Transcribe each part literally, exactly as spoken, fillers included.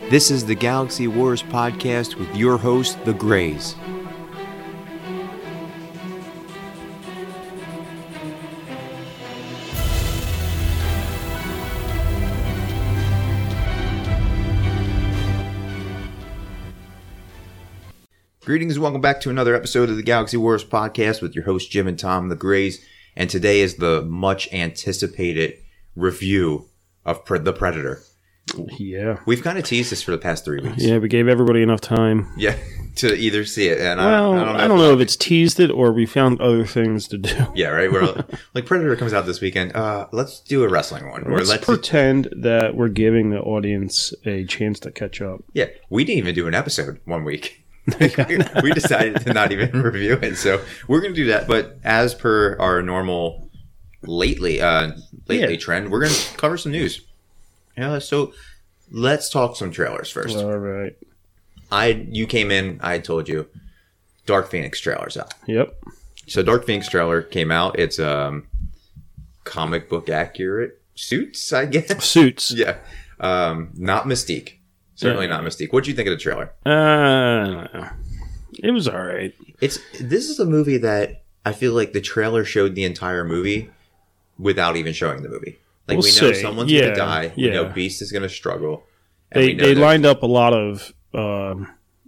This is the Galaxy Wars podcast with your host, The Greys. Greetings and welcome back to another episode of the Galaxy Wars podcast with your hosts, Jim and Tom, The Greys. And today is the much anticipated review of Pre- The Predator. Yeah. We've kind of teased this for the past three weeks. Yeah, we gave everybody enough time. Yeah, to either see it. And well, I, I don't know, I don't know if it's teased it or we found other things to do. Yeah, right? We're like, Predator comes out this weekend. Uh, let's do a wrestling one. Or Let's, let's pretend that we're giving the audience a chance to catch up. Yeah, we didn't even do an episode one week. We decided to not even review it. So we're going to do that. But as per our normal lately uh, lately Yeah. trend, we're going to cover some news. Yeah, so let's talk some trailers first. All right. I You came in, I told you, Dark Phoenix trailer's out. Yep. So Dark Phoenix trailer came out. It's um, comic book accurate suits, I guess. Suits. Yeah. Um, not Mystique. Certainly Yeah. not Mystique. What do you think of the trailer? Uh, it was all right. It's This is a movie that I feel like the trailer showed the entire movie without even showing the movie. Like, We'll we know see. someone's Yeah, going to die. We know yeah. Beast is going to struggle. And They we know they that- lined up a lot of um,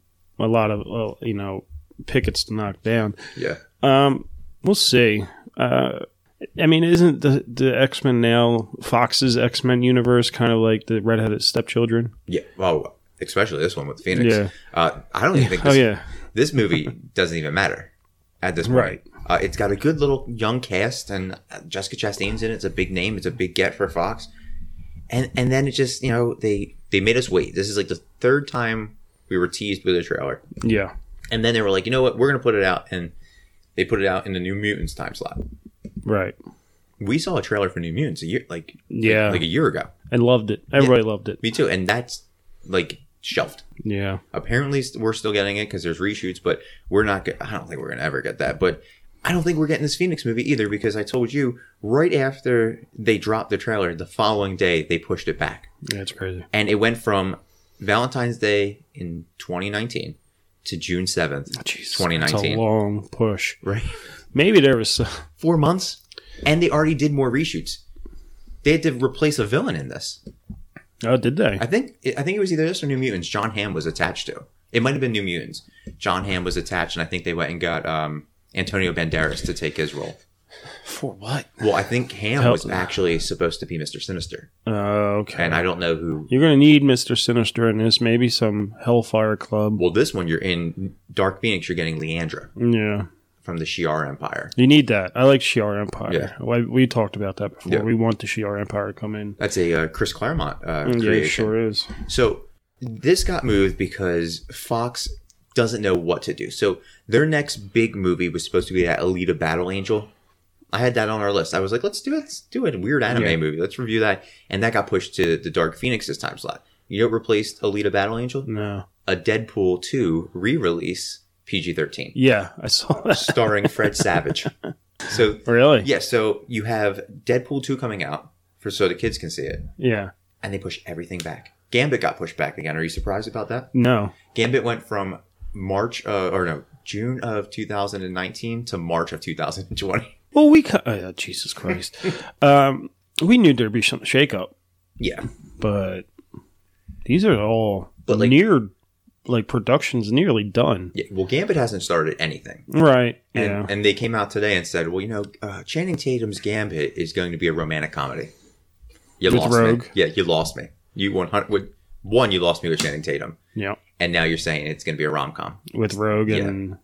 a lot of uh, you know pickets to knock down. Yeah. Um, we'll see. Uh, I mean, isn't the the X-Men now Fox's X-Men universe kind of like the redheaded stepchildren? Yeah. Well, especially this one with Phoenix. Yeah. Uh, I don't even think Oh this, yeah, this movie doesn't even matter at this point. Right. Uh, it's got a good little young cast, and Jessica Chastain's in it. It's a big name. It's a big get for Fox. And and then it just, you know, they, they made us wait. This is like the third time we were teased with a trailer. yeah, And then they were like, you know what? We're going to put it out. And they put it out in the New Mutants time slot. right. We saw a trailer for New Mutants a year, like, Yeah, like a year ago. and loved it. Everybody loved it. Me too. And that's like shelved. Yeah, Apparently we're still getting it because there's reshoots, but we're not, go- I don't think we're going to ever get that. But I don't think we're getting this Phoenix movie either, because I told you right after they dropped the trailer, the following day, they pushed it back. yeah, it's crazy. And it went from Valentine's Day in twenty nineteen to June seventh, Jeez, twenty It's nineteen. a long push. Right. Maybe there was. Uh, Four months. And they already did more reshoots. They had to replace a villain in this. oh, did they? I think I think it was either this or New Mutants. John Hamm was attached to. It might have been New Mutants. John Hamm was attached, and I think they went and got um, Antonio Banderas to take his role. For what? Well, I think Hamm Hell- was actually supposed to be Mister Sinister, Uh, okay. and I don't know who. You're gonna need Mister Sinister in this. Maybe some Hellfire Club. Well, this one you're in Dark Phoenix. You're getting Leandra Yeah. from the Shi'ar Empire. You need that. I like Shi'ar Empire. Yeah. We, we talked about that before. Yeah. We want the Shi'ar Empire to come in. That's a uh, Chris Claremont uh, Yeah, creation. it sure is. So this got moved because Fox doesn't know what to do. So their next big movie was supposed to be that Alita Battle Angel. I had that on our list. I was like, let's do it. Let's do a weird anime Yeah. movie. Let's review that. And that got pushed to the Dark Phoenix's time slot. You know what replaced Alita Battle Angel? No. A Deadpool two re-release, P G thirteen, Yeah, I saw that. starring Fred Savage. So Really? yeah, so you have Deadpool two coming out for so the kids can see it, Yeah. and they push everything back. Gambit got pushed back again. Are you surprised about that? No. Gambit went from March, uh, or no, June of two thousand nineteen to March of two thousand twenty. Well, we ca- oh, Jesus Christ. um, we knew there'd be some shakeup, Yeah, but these are all But, like- near, like production's nearly done. yeah. Well, Gambit hasn't started anything, Right. and Yeah. and they came out today and said, well, you know, uh, Channing Tatum's Gambit is going to be a romantic comedy. You With lost Rogue? me. Yeah, you lost me. You one hundred with one. You lost me with Channing Tatum, yeah. and now you're saying it's going to be a rom com. With Rogue and,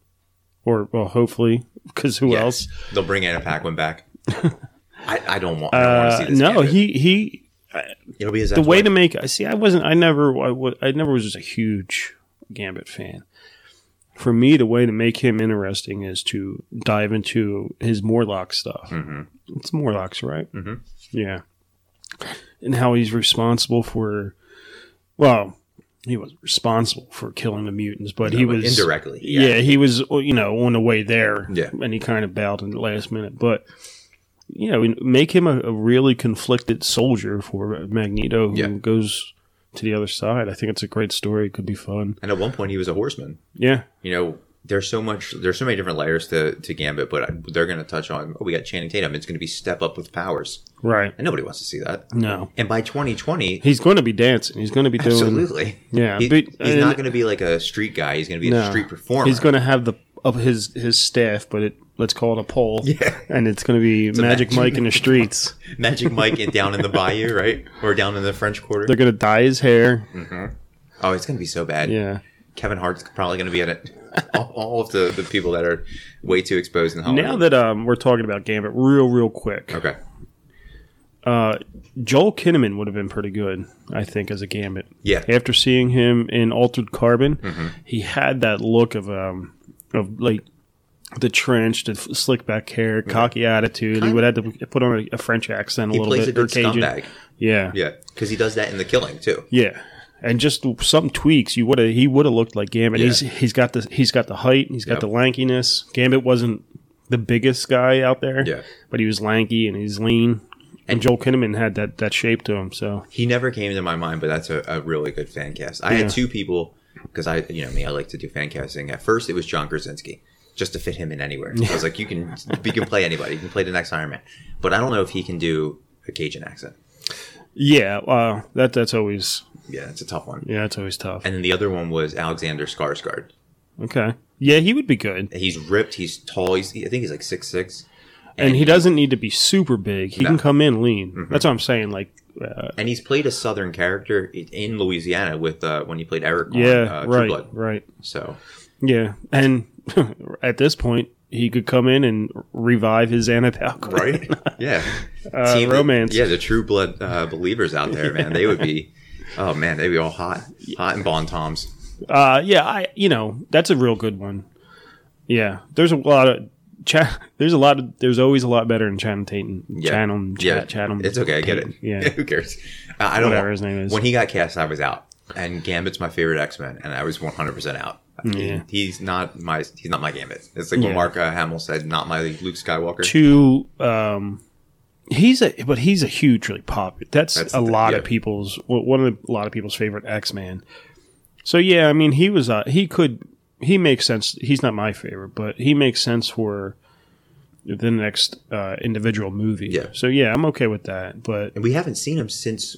or well, hopefully, because who else? They'll bring Anna Paquin back. I, I don't want. I don't want to Uh, see this. no, Gambit. he he. It'll be his The ex-wife. way to make I see, I wasn't. I never. I, w- I never was just a huge Gambit fan. For me, the way to make him interesting is to dive into his Morlock stuff. Mm-hmm. It's Morlocks, right? Mm-hmm. Yeah, and how he's responsible for. Well, he was responsible for killing the mutants, but No, he but was indirectly. Yeah. Yeah. he was. You know, on the way there. Yeah. and he kind of bowed in the last minute, but. You know, make him a, a really conflicted soldier for Magneto who Yeah. goes to the other side. I think it's a great story. It could be fun. And at one point, he was a horseman. Yeah. You know, there's so much, there's so many different layers to, to Gambit, but they're going to touch on, oh, we got Channing Tatum. It's going to be step up with powers. Right. And nobody wants to see that. No. And by twenty twenty, he's going to be dancing. He's going to be doing. Absolutely. Yeah. He, but, he's and, not going to be like a street guy. He's going to be no, a street performer. He's going to have the of his his staff, but it let's call it a pole. Yeah. And it's going to be Magic Magic Mike in the streets. Magic Mike in, down in the bayou, right? Or down in the French Quarter. They're going to dye his hair. Mm-hmm. Oh, it's going to be so bad. Yeah. Kevin Hart's probably going to be in it. all, all of the, the people that are way too exposed in Hollywood. Now that um, we're talking about Gambit, real, real quick. Okay. Uh, Joel Kinnaman would have been pretty good, I think, as a Gambit. Yeah. After seeing him in Altered Carbon, Mm-hmm. he had that look of um of like the trench, the slick back hair, cocky attitude. Kind he of- would have to put on a, a French accent a He little plays bit. a or good Cajun. scumbag. Yeah, Yeah. Because he does that in The Killing, too. yeah. And just some tweaks, you would have he would have looked like Gambit. Yeah. He's he's got the he's got the height, he's got Yep. the lankiness. Gambit wasn't the biggest guy out there, Yeah. but he was lanky and he's lean. And, And- Joel Kinnaman had that, that shape to him. So He never came to my mind, but that's a, a really good fan cast. I Yeah. had two people, because I, you know me, I like to do fan casting. At first, it was John Krasinski, just to fit him in anywhere. I was like, you can, you can play anybody. You can play the next Iron Man. But I don't know if he can do a Cajun accent. yeah, uh, that that's always Yeah, it's a tough one. yeah, it's always tough. And then the other one was Alexander Skarsgård. Okay, yeah, he would be good, He's ripped. He's tall. He's, I think he's like six six. and he doesn't need to be super big. He No. can come in lean. That's what I'm saying. Like, uh, And he's played a Southern character in Louisiana with uh, when he played Eric on yeah, uh, True right, Blood. right, So yeah, and at this point, he could come in and revive his Anna Paquin. right, yeah, Uh, Team- romance. Yeah, the True Blood uh, believers out there, man, they would be. Oh man, they'd be all hot, hot and bon toms. Uh, yeah, I you know that's a real good one. Yeah, there's a lot of Ch- there's a lot of there's always a lot better than Channing Tatum. Yeah. Chatham, Ch- Yeah, Chatham. it's okay. I get it. Tatum. Yeah, Who cares? Uh, I don't Whatever know. his name is. When he got cast, I was out, and Gambit's my favorite X Men, and I was one hundred percent out. Yeah. He- he's not my he's not my Gambit. It's like Yeah. what Mark uh, Hamill said, not my Luke Skywalker. to um, he's a but he's a huge really popular. That's, That's a the- lot yeah. of people's one of the, a lot of people's favorite X Man. So yeah, I mean he was uh, he could he makes sense. He's not my favorite, but he makes sense for the next uh, individual movie. Yeah. So yeah, I'm okay with that. But And we haven't seen him since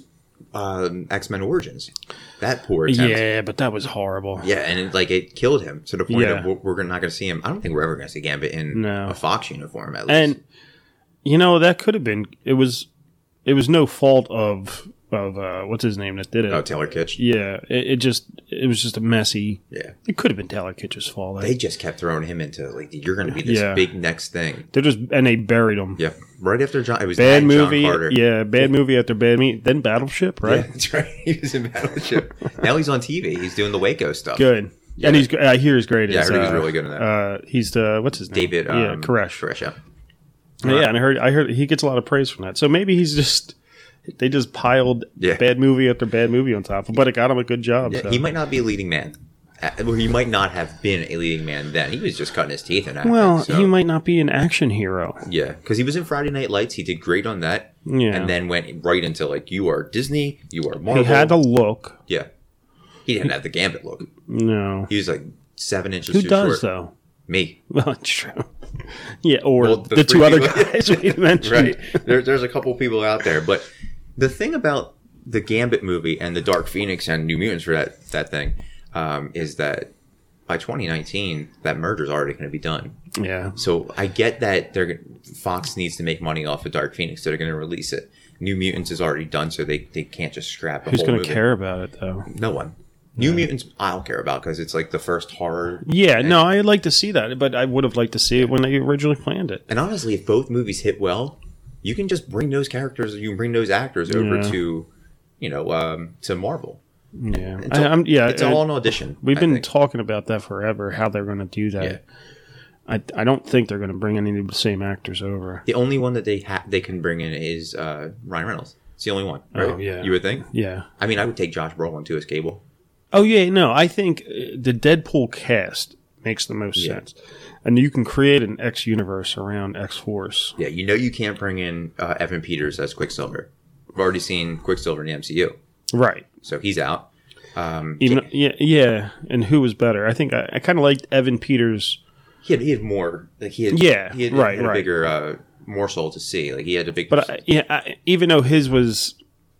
um, X Men Origins. That poor attempt. yeah, but that was horrible. Yeah, and it, like it killed him to the point Yeah. of we're, we're not going to see him. I don't think we're ever going to see Gambit in No. a Fox uniform at least. And you know that could have been. It was. It was no fault of of uh, what's his name that did it. oh, Taylor Kitsch. Yeah, it, it just it was just a messy. Yeah, It could have been Taylor Kitsch's fault. they just kept throwing him into like you're going to be this Yeah. big next thing. They're just and they buried him. Yeah, right after John, it was Bad that movie. John Carter. Yeah, bad movie after bad movie. Then Battleship, right? Yeah, that's right. He was in Battleship. Now he's on T V. He's doing the Waco stuff. Good. And he's. I hear he's great. Yeah, I as, heard he's uh, really good in that. Uh, he's the what's his name? David. Um, yeah, Koresh. Koresh. Yeah. Yeah, and I heard. I heard he gets a lot of praise from that. So maybe he's just. They just piled Yeah. bad movie after bad movie on top of, but it got him a good job. Yeah, so. he might not be a leading man. Uh, Or he might not have been a leading man then. He was just cutting his teeth in acting. Well, so- he might not be an action hero. Yeah, because he was in Friday Night Lights. He did great on that. Yeah. And then went right into like, you are Disney, you are Marvel. He had the look. Yeah. He didn't have the Gambit look. No. He was like seven inches Who too does, short. though? Me. Well, it's true. Yeah, or Well, the, the two three other people- guys we mentioned. Right. There, there's a couple people out there. But the thing about the Gambit movie and the Dark Phoenix and New Mutants for that, that thing um, is that by twenty nineteen, that merger's already going to be done. Yeah. So I get that they're Fox needs to make money off of Dark Phoenix, so they're going to release it. New Mutants is already done, so they, they can't just scrap a Who's whole going movie. to care about it, though? No one. New Mutants, I'll care about because it's like the first horror. Yeah, no, I'd like to see that, but I would have liked to see it when they originally planned it. And honestly, if both movies hit well, you can just bring those characters, you can bring those actors over Yeah. to, you know, um, to Marvel. Yeah. It's I, all, I'm, yeah, it's I- all an audition. We've I been think. talking about that forever, how they're going to do that. Yeah. I, I don't think they're going to bring any of the same actors over. The only one that they ha- they can bring in is uh, Ryan Reynolds. It's the only one. Right? Oh, yeah. You would think? Yeah. I mean, I would take Josh Brolin too as Cable. Oh, yeah, no, I think uh, the Deadpool cast makes the most Yeah. sense. And you can create an X universe around X Force. Yeah, you know you can't bring in uh, Evan Peters as Quicksilver. We've already seen Quicksilver in the M C U. Right. So he's out. Um, Even yeah, yeah. And who was better? I think I, I kind of liked Evan Peters. he had he had more. Like he had Yeah, he had, right, had a right. bigger uh, morsel to see. Like he had a big. But I, yeah, I, even though his was,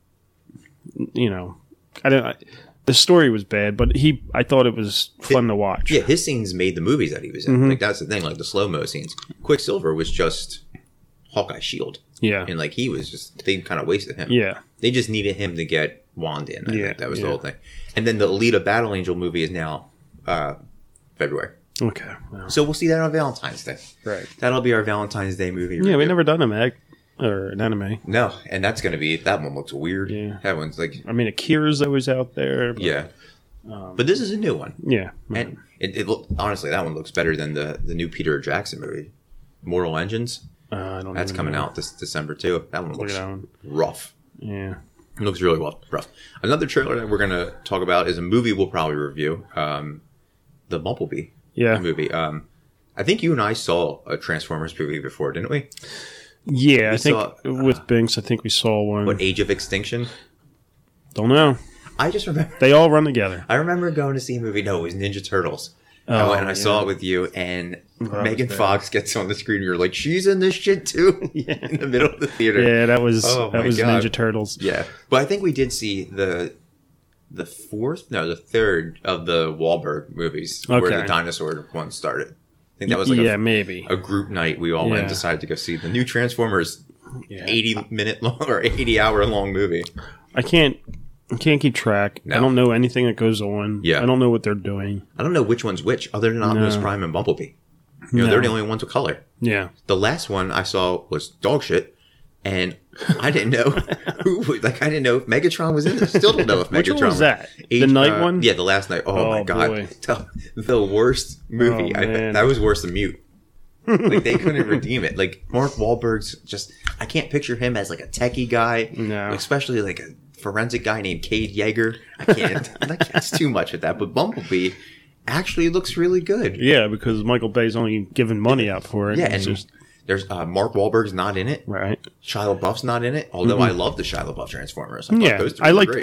you know, I don't. I, the story was bad, but he, I thought it was fun to watch. yeah, his scenes made the movies that he was in. Mm-hmm. Like that's the thing. Like the slow mo scenes. Quicksilver was just Hawkeye Shield, Yeah, and like he was just they kind of wasted him. yeah, They just needed him to get Wanda in. I Yeah, think that was yeah. the whole thing. And then the Alita Battle Angel movie is now uh, February. okay, well, So we'll see that on Valentine's Day. right. That'll be our Valentine's Day movie. Yeah, we review. never done a mag or an anime. No, and that's going to be, that one looks weird. Yeah. That one's like, I mean, Akira's always out there. But, yeah. Um, But this is a new one. yeah, And it, it look, honestly, that one looks better than the, the new Peter Jackson movie. Mortal Engines. uh, I don't. That's even coming know. out this December too. That one Look looks at that one. rough. Yeah, It looks really well, rough. Another trailer that we're going to talk about is a movie we'll probably review. Um, the Bumblebee yeah, movie. Um, I think you and I saw a Transformers movie before, didn't we? yeah. I We think saw, with Binks, I think we saw one. What, Age of Extinction? Don't know. I just remember. They all run together. I remember going to see a movie. No, it was Ninja Turtles. I Oh, went and I saw yeah. it with you, and That Megan was bad. Fox gets on the screen. And you're like, she's in this shit too, Yeah. in the middle of the theater. Yeah, that was Oh, that my was God. Ninja Turtles. Yeah, but I think we did see the the fourth, no, the third of the Wahlberg movies where Okay. the dinosaur one started. I think that was like yeah, a, maybe. a group night. We all went Yeah. and decided to go see the new Transformers Yeah. eighty minute long or eighty hour long movie. I can't I can't keep track. No. I don't know anything that goes on. Yeah. I don't know what they're doing. I don't know which one's which, other than Optimus No. Prime and Bumblebee. You know, No. they're the only ones with color. Yeah. The last one I saw was dog shit, and I didn't know who. would- Like I didn't know if Megatron was in it. Still don't know if Megatron Which one was that? Age- The night uh, one? Yeah, the last night. Oh, my Oh, god, boy. the, the worst movie. Oh, I, man. that was worse than Mute. Like they couldn't redeem it. Like Mark Wahlberg's just. I can't picture him as like a techie guy. No. Especially like a forensic guy named Cade Yeager. I can't. Like that's too much of that. But Bumblebee actually looks really good. Yeah, because Michael Bay's only giving money out for it. Yeah, It's and just there's uh, Mark Wahlberg's not in it. right. Shia LaBeouf's not in it, although I love the Shia LaBeouf Transformers. I thought Yeah, those two I were liked- great.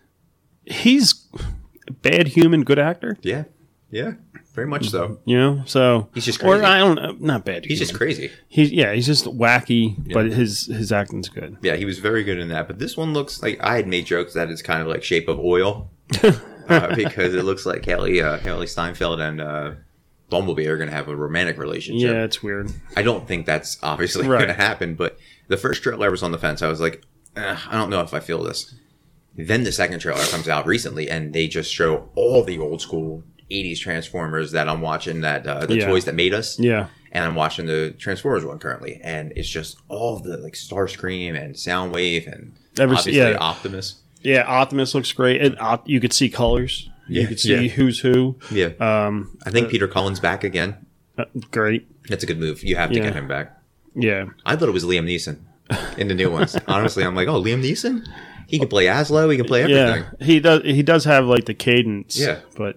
He's a bad human, good actor. Yeah, yeah, very much so. You know, so He's just or crazy. I don't know, not bad. He's just human. crazy. He's yeah, he's just wacky, but his his acting's good. Yeah, he was very good in that. But this one looks like I had made jokes that it's kind of like Shape of Oil uh, because it looks like Haley uh, Haley Steinfeld and uh, Bumblebee are going to have a romantic relationship. Yeah, it's weird. I don't think that's obviously Right. going to happen. But the first trailer I was on the fence. I was like, eh, I don't know if I feel this. Then the second trailer comes out recently, and they just show all the old school eighties Transformers that I'm watching, that uh, the Yeah. toys that made us. Yeah, And I'm watching the Transformers one currently, and it's just all the like Starscream and Soundwave and Ever- obviously yeah. Optimus. yeah. Optimus looks great. And Op- you could see colors. Yeah, You could see yeah. who's who. Yeah, Um, I think Peter Cullen's back again. uh, great. That's a good move. You have to Yeah. get him back. Yeah, I thought it was Liam Neeson in the new ones. Honestly, I'm like, oh, Liam Neeson. He can play Aslo. He can play everything. yeah. He does. He does have like the cadence. Yeah. but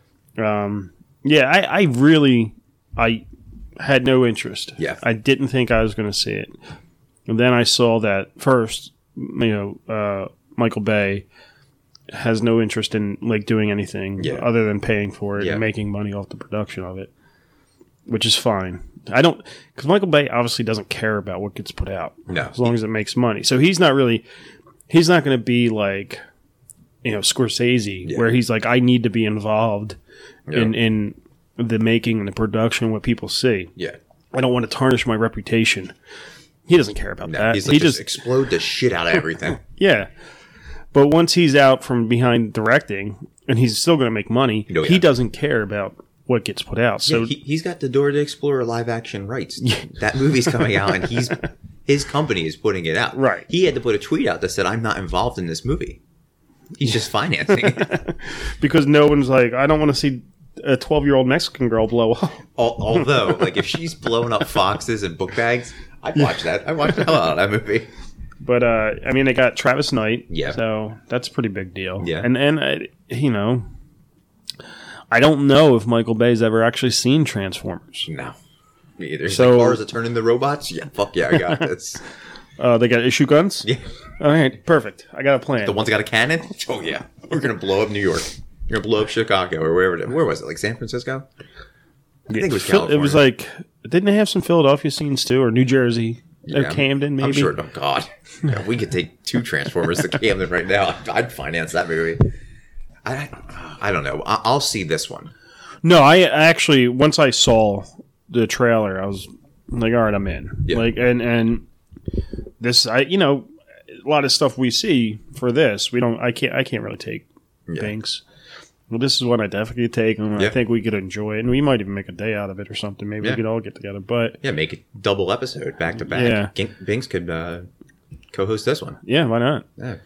um, yeah. I, I really I had no interest. Yeah. I didn't think I was going to see it, and then I saw that first. You know, uh, Michael Bay has no interest in like doing anything Yeah. other than paying for it Yeah. and making money off the production of it, which is fine. I don't because Michael Bay obviously doesn't care about what gets put out No. as long as it makes money. So he's not really he's not going to be like you know Scorsese Yeah. where he's like I need to be involved Yeah. in in the making and the production what people see. Yeah. I don't want to tarnish my reputation. He doesn't care about No, that. he's like, he just just explode the shit out of everything. yeah. But once he's out from behind directing and he's still going to make money, Oh, yeah. he doesn't care about what gets put out. So yeah, he, he's got the Dora the Explorer live action rights. That movie's coming out, and he's his company is putting it out. Right. He had to put a tweet out that said, "I'm not involved in this movie." He's just financing it. because no one's like, I don't want to see a twelve-year-old Mexican girl blow up. Al- Although, like, if she's blowing up foxes and book bags, I'd watch that. I'd watch the hell out of that movie. But uh, I mean, they got Travis Knight, Yeah. so that's a pretty big deal. Yeah. and and uh, you know, I don't know if Michael Bay's ever actually seen Transformers. No, me either. He's So- like, cars that turn into robots. Yeah, fuck yeah, I got this. Uh, they got issue guns? Yeah. All right, perfect. I got a plan. The one's got a cannon? Oh, yeah. We're going to blow up New York. We're going to blow up Chicago or wherever. It, where was it? Like San Francisco? I Yeah, think it was Phil- California. It was like, didn't they have some Philadelphia scenes too? Or New Jersey? Or Yeah, Camden, maybe? I'm sure. Oh, God. Yeah, we could take two Transformers to Camden right now. I'd finance that movie. I, I don't know. I, I'll see this one. No, I actually, once I saw the trailer, I was like, all right, I'm in. Yeah. Like, and, and this, I, you know, a lot of stuff we see for this, we don't, I can't, I can't really take Yeah. Binks. Well, this is one I definitely take, and Yeah. I think we could enjoy it, and we might even make a day out of it or something. Maybe Yeah. we could all get together. But Yeah, make a double episode back to back. Yeah. Gink- Binks could uh, co-host this one. yeah, why not? Yeah.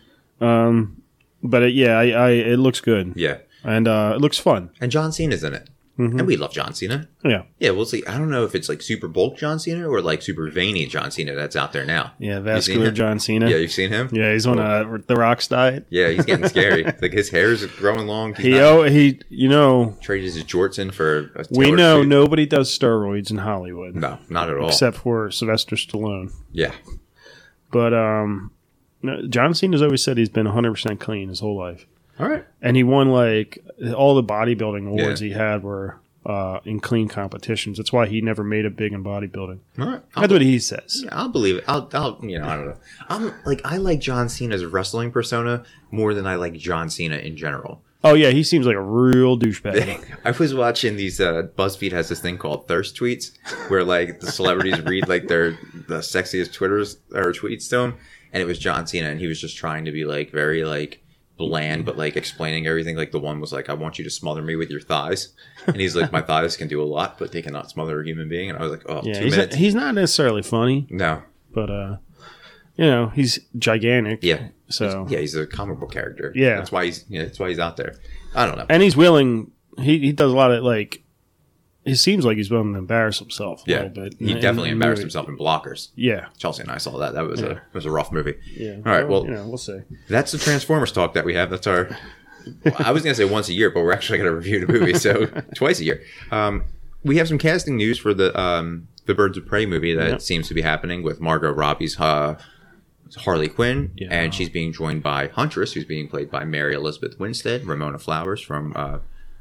Um, but it, yeah, I, I, it looks good, Yeah. and uh, it looks fun. And John Cena's in it. Mm-hmm. And we love John Cena. Yeah, Yeah, we'll see. I don't know if it's like super bulk John Cena or like super veiny John Cena that's out there now. yeah, seen vascular him? John Cena. Yeah, you've seen him? Yeah, he's on uh, the Rock's diet. Yeah, he's getting scary. Like his hair's growing long. He's He, not oh, he, you know, traded his jorts in for a we tailored know suit. nobody does steroids in Hollywood No, not at all. except for Sylvester Stallone. yeah. But um, no, John Cena's always said he's been one hundred percent clean his whole life, All right. and he won like all the bodybuilding awards Yeah. he had were uh, in clean competitions. That's why he never made it big in bodybuilding. All right. I'll, That's what he says. I'll believe it. I'll, I'll, you know, I don't know. I'm like, I like John Cena's wrestling persona more than I like John Cena in general. Oh yeah, he seems like a real douchebag. I was watching these, uh, BuzzFeed has this thing called thirst tweets where like the celebrities read like their, the sexiest Twitters or tweets to him. And it was John Cena and he was just trying to be like very like bland, but like explaining everything. Like the one was like, I want you to smother me with your thighs. And he's like, my thighs can do a lot, but they cannot smother a human being. And I was like, oh, Yeah, two he's not, minutes. he's not necessarily funny, No. but uh, you know, he's gigantic. Yeah. So Yeah, he's a comic book character. Yeah. That's why he's, yeah, that's why he's out there. I don't know. and he's willing. He he does a lot of like. It seems like he's willing to embarrass himself a Yeah. little bit. He in- definitely in embarrassed movies. himself in Blockers. Yeah, Chelsea and I saw that. That was a Yeah. it was a rough movie. yeah. All right, well- you know, we'll see. That's the Transformers talk that we have. That's our. I was gonna say once a year, but we're actually gonna review the movie, so twice a year. Um, we have some casting news for the um, the Birds of Prey movie that Yep. seems to be happening with Margot Robbie's uh, Harley Quinn, Yeah. and she's being joined by Huntress, who's being played by Mary Elizabeth Winstead, Ramona Flowers from uh,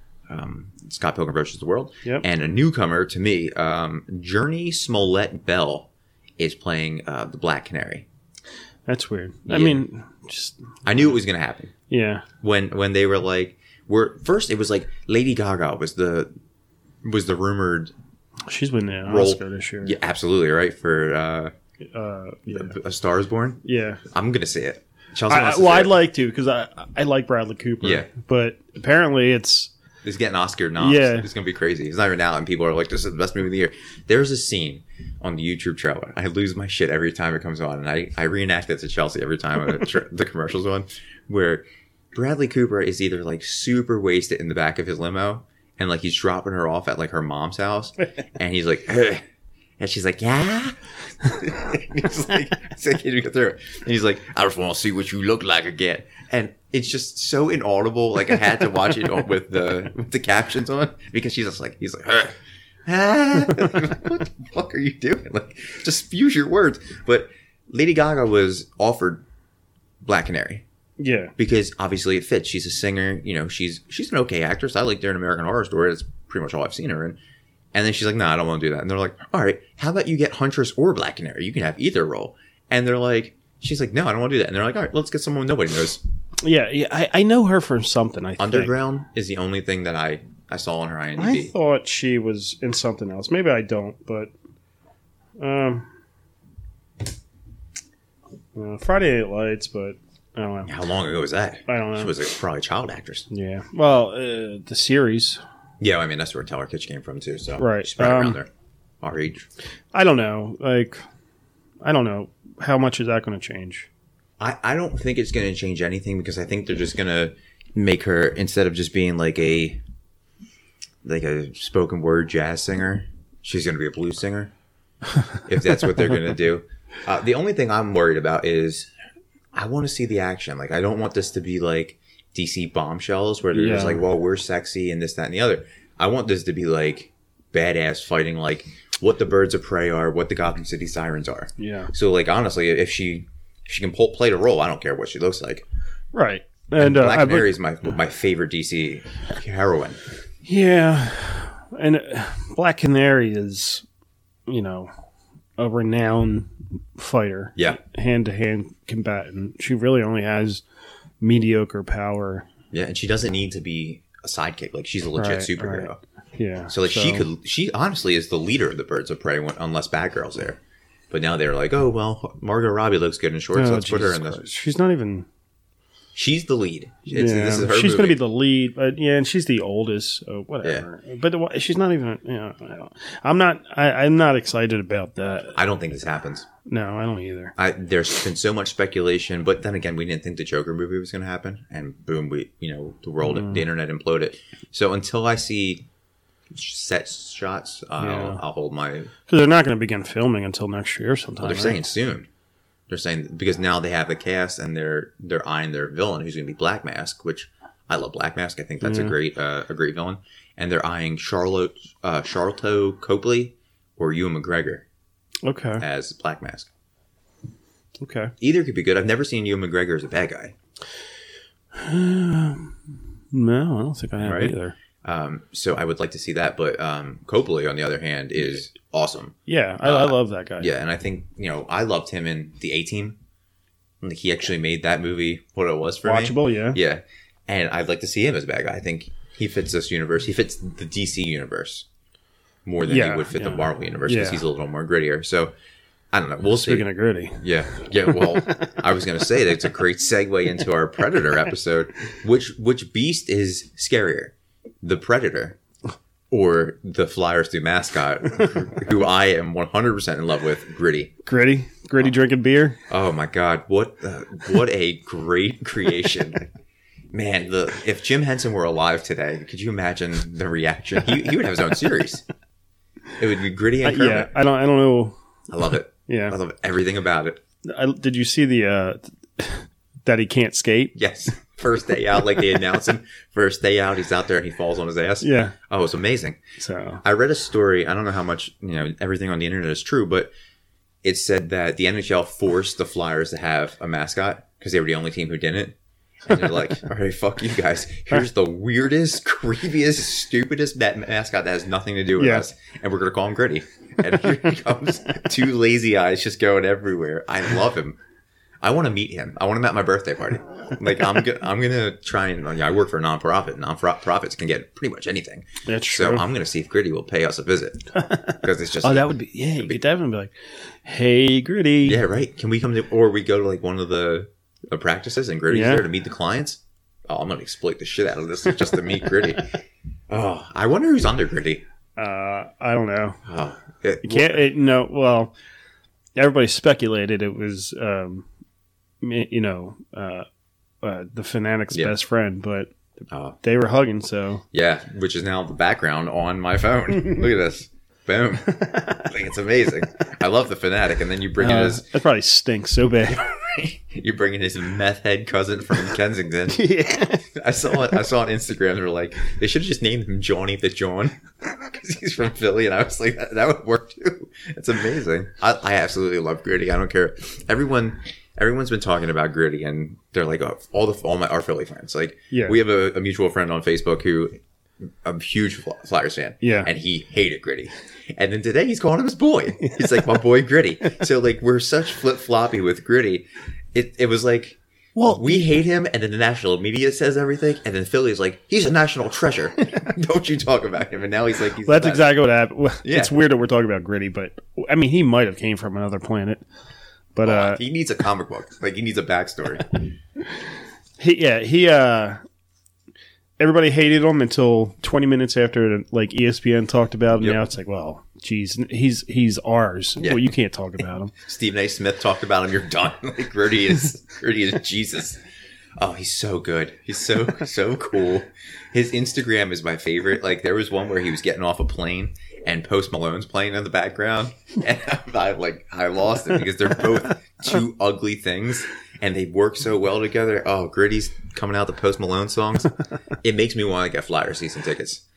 um, Scott Pilgrim versus the World, Yep. and a newcomer to me, um, Journey Smollett Bell, is playing uh, the Black Canary. That's weird. I Yeah. mean, just I knew it was gonna happen. yeah. when when they were like were first it was like Lady Gaga was the was the rumored She's winning the Roll. Oscar this year. yeah absolutely right for uh Uh, yeah. A Star Is Born. Yeah. I'm gonna see it. Chelsea I, I- wants to well, see I'd it. like to because I I like Bradley Cooper. Yeah. But apparently it's He's getting Oscar noms. Yeah. It's gonna be crazy. He's not even out and people are like, this is the best movie of the year. There's a scene on the YouTube trailer. I lose my shit every time it comes on, and I, I reenact it to Chelsea every time the tra- the commercial's on, where Bradley Cooper is either like super wasted in the back of his limo and like he's dropping her off at like her mom's house and he's like, "Ugh." And she's like, yeah. And he's like, it's like, "Can you get through it?" And he's like, I just want to see what you look like again. And it's just so inaudible. Like I had to watch it on- with the with the captions on because she's just like, he's like, "Ugh." Ah. What the fuck are you doing? Like, just use your words. But Lady Gaga was offered Black Canary yeah. because obviously it fits. She's a singer. You know, she's she's an okay actress. I liked her in American Horror Story. That's pretty much all I've seen her in. And then she's like, no, nah, I don't want to do that. And they're like, all right, how about you get Huntress or Black Canary? You can have either role. And they're like, she's like, no, I don't want to do that. And they're like, all right, let's get someone nobody knows. Yeah, yeah. I, I know her from something. I think. Underground is the only thing that I, I saw on her I IMDb. thought she was in something else. Maybe I don't, but um, uh, Friday Night Lights. But I don't know. How long ago was that? I don't know. She was a, probably a child actress. Yeah. Well, uh, the series. Yeah, I mean, that's where Taylor Kitsch came from, too. So Right. she's probably Um, around there. Our age. I don't know. Like, I don't know how much is that going to change. I, I don't think it's going to change anything because I think they're just going to make her, instead of just being like a like a spoken word jazz singer, she's going to be a blues singer. If that's what they're going to do. Uh, the only thing I'm worried about is I want to see the action. Like, I don't want this to be like D C bombshells where they're just Yeah. like, well, we're sexy and this, that, and the other. I want this to be like badass fighting like what the Birds of Prey are, what the Gotham City Sirens are. Yeah. So, like, honestly, if she if she can pull, play the role, I don't care what she looks like. Right. And, And, uh, Black I- Mary is my my favorite D C heroine. Yeah, and uh, Black Canary is, you know, a renowned fighter. Yeah. Hand-to-hand combatant. She really only has mediocre power. Yeah, and she doesn't need to be a sidekick. Like, she's a legit Right, superhero. right. Yeah. So, like, she could, she honestly is the leader of the Birds of Prey when, unless Batgirl's there. But now they're like, oh, well, Margot Robbie looks good in shorts. Oh, Let's put her Jesus in this. Christ. She's not even... She's the lead. It's, yeah, this is her she's going to movie. be the lead, but yeah, and she's the oldest, so whatever. But the, she's not even. You know, I don't- I'm not. I, I'm not excited about that. I don't think this happens. No, I don't either. I, there's been so much speculation, but then again, we didn't think the Joker movie was going to happen, and boom, we you know the world, Mm. the internet imploded. So until I see set shots, I'll, Yeah. I'll hold my. Because they're not going to begin filming until next year sometime. Well, they're right? saying soon. They're saying because now they have the cast and they're they're eyeing their villain who's going to be Black Mask, which I love Black Mask. I think that's a Yeah. great uh, a great villain, and they're eyeing Charlotte uh, Charlotte Copley or Ewan McGregor Okay. as Black Mask. Okay. Either could be good. I've never seen Ewan McGregor as a bad guy. No, I don't think I have Right. either. Um, so I would like to see that. But um, Copley, on the other hand, is awesome. Yeah, I, I Uh, love that guy. Yeah, and I think you know I loved him in the A Team. Like, he actually made that movie what it was for me. Watchable, yeah. Yeah, and I'd like to see him as a bad guy. I think he fits this universe. He fits the D C universe more than Yeah, he would fit the yeah. Marvel universe because Yeah. he's a little more grittier. So I don't know. We'll see. Speaking of gritty. Yeah, yeah. Well, I was going to say that's a great segue into our Predator episode. Which which beast is scarier, the Predator or the Flyers two mascot, who I am one hundred percent in love with, Gritty? Gritty? Gritty drinking beer? Oh my God, what uh, what a great creation! Man, the if Jim Henson were alive today, could you imagine the reaction? He, he would have his own series. It would be Gritty Uh, and yeah, Kermit. I don't. I don't know. I love it. I Yeah, love everything about it. I, did you see the uh, that he can't skate? Yes. First day out, like they announce him. First day out, he's out there and he falls on his ass. Yeah. Oh, it's amazing. So I read a story. I don't know how much, you know, everything on the internet is true, but it said that the N H L forced the Flyers to have a mascot because they were the only team who didn't. And they're like, all right, fuck you guys. Here's the weirdest, creepiest, stupidest ma- mascot that has nothing to do with Yeah. us. And we're going to call him Gritty. And here he comes. Two lazy eyes just going everywhere. I love him. I want to meet him. I want him at my birthday party. Like, I'm gonna, I'm gonna try and. Yeah, I work for a nonprofit. Nonprofits can get pretty much anything. that's So true. I'm gonna see if Gritty will pay us a visit because it's just. oh, that would be yeah. You could definitely be like, "Hey, Gritty." yeah, right. Can we come to, or we go to like one of the, the practices and Gritty's Yeah. there to meet the clients? Oh, I'm gonna exploit the shit out of this just to meet Gritty. Oh, I wonder who's under Gritty. Uh, I don't know. Oh, it, You can't. It, no. Well, everybody speculated it was, um, you know, uh, uh, the Fanatic's Yeah. best friend, but oh, they were hugging. So yeah, which is now the background on my phone. Look at this. Boom. I think it's amazing. I love the Fanatic, and then you bring in uh, his that probably stinks so bad. you bring in his meth head cousin from Kensington. yeah. I saw it. I saw on Instagram. They were like, they should have just named him Johnny the John because he's from Philly, and I was like, that, that would work too. It's amazing. I, I absolutely love Gritty. I don't care. Everyone, everyone's been talking about Gritty, and they're like, oh, all the all my our Philly friends. Like, Yeah. we have a, a mutual friend on Facebook who. I'm a huge Flyers fan. Yeah. And he hated Gritty. And then today he's calling him his boy. He's like, my boy Gritty. So, like, we're such flip-floppy with Gritty. It it was like, Well, we hate him, and then the national media says everything, and then Philly's like, he's a national treasure. Don't you talk about him. And now he's like, he's Well, that's the best. exactly what happened. Well, Yeah. It's weird that we're talking about Gritty, but I mean, he might have came from another planet. But Oh, uh, he needs a comic book. Like, he needs a backstory. he, yeah, he. Uh, everybody hated him until twenty minutes after, like E S P N talked about him. Yep. Now it's like, well, geez, he's he's ours. Yeah. Well, you can't talk about him. Stephen A. Smith talked about him. You're done. Like, Gritty is Gritty is Jesus. Oh, he's so good. He's so so cool. His Instagram is my favorite. Like, there was one where he was getting off a plane and Post Malone's playing in the background, and I like I lost it because they're both two ugly things, and they work so well together. Oh, Gritty's coming out the Post Malone songs. It makes me want to get Flyer season tickets.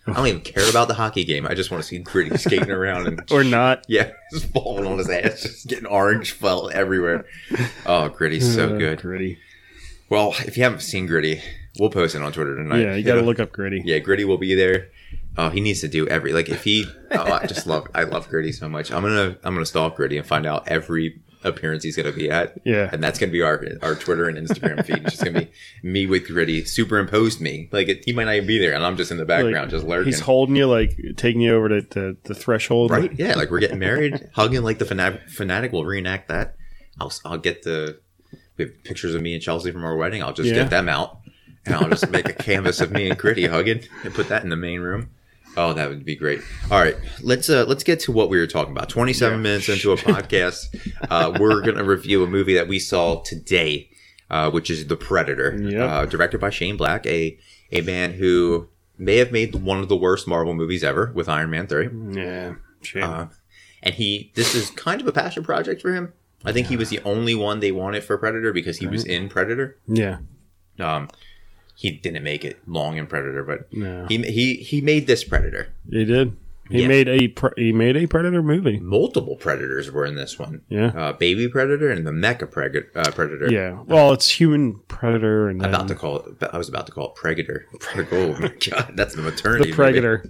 I don't even care about the hockey game. I just want to see Gritty skating around and or not. Yeah, just falling on his ass, just getting orange felt everywhere. Oh, Gritty's so Uh, good. Gritty. Well, if you haven't seen Gritty, we'll post it on Twitter tonight. Yeah, you got to know? look up Gritty. Yeah, Gritty will be there. Oh, he needs to do every like if he. Oh, I just love I love Gritty so much. I'm gonna I'm gonna stalk Gritty and find out every appearance he's gonna be at. Yeah. And that's gonna be our our Twitter and Instagram feed. It's just gonna be me with Gritty superimposed me. Like it, he might not even be there, and I'm just in the background, Like, just lurking. He's holding you, like taking you over to the, the threshold. Right? Yeah, like we're getting married, hugging like the fanatic. Fanatic will reenact that. I'll I'll get the we have pictures of me and Chelsea from our wedding. I'll just Yeah. get them out, and I'll just make a canvas of me and Gritty hugging and put that in the main room. Oh, that would be great. All right, let's uh, let's get to what we were talking about. twenty-seven Yeah. minutes into a podcast, uh, we're going to review a movie that we saw today, uh, which is The Predator, Yep. uh, directed by Shane Black, a a man who may have made one of the worst Marvel movies ever with Iron Man three. Yeah. Shame. Uh, and he, this is kind of a passion project for him. I think he was the only one they wanted for Predator because he was in Predator. yeah. Um, he didn't make it long in Predator, but No. he he he made this Predator. He did. He Yeah. made a pre- he made a Predator movie. Multiple Predators were in this one. Yeah. Uh, Baby Predator and the Mecha Preg- uh, Predator. Yeah. Well, it's human Predator and I'm then about to call it. I was about to call it Predator. Predator. Oh my god, that's the maternity. the movie. Predator.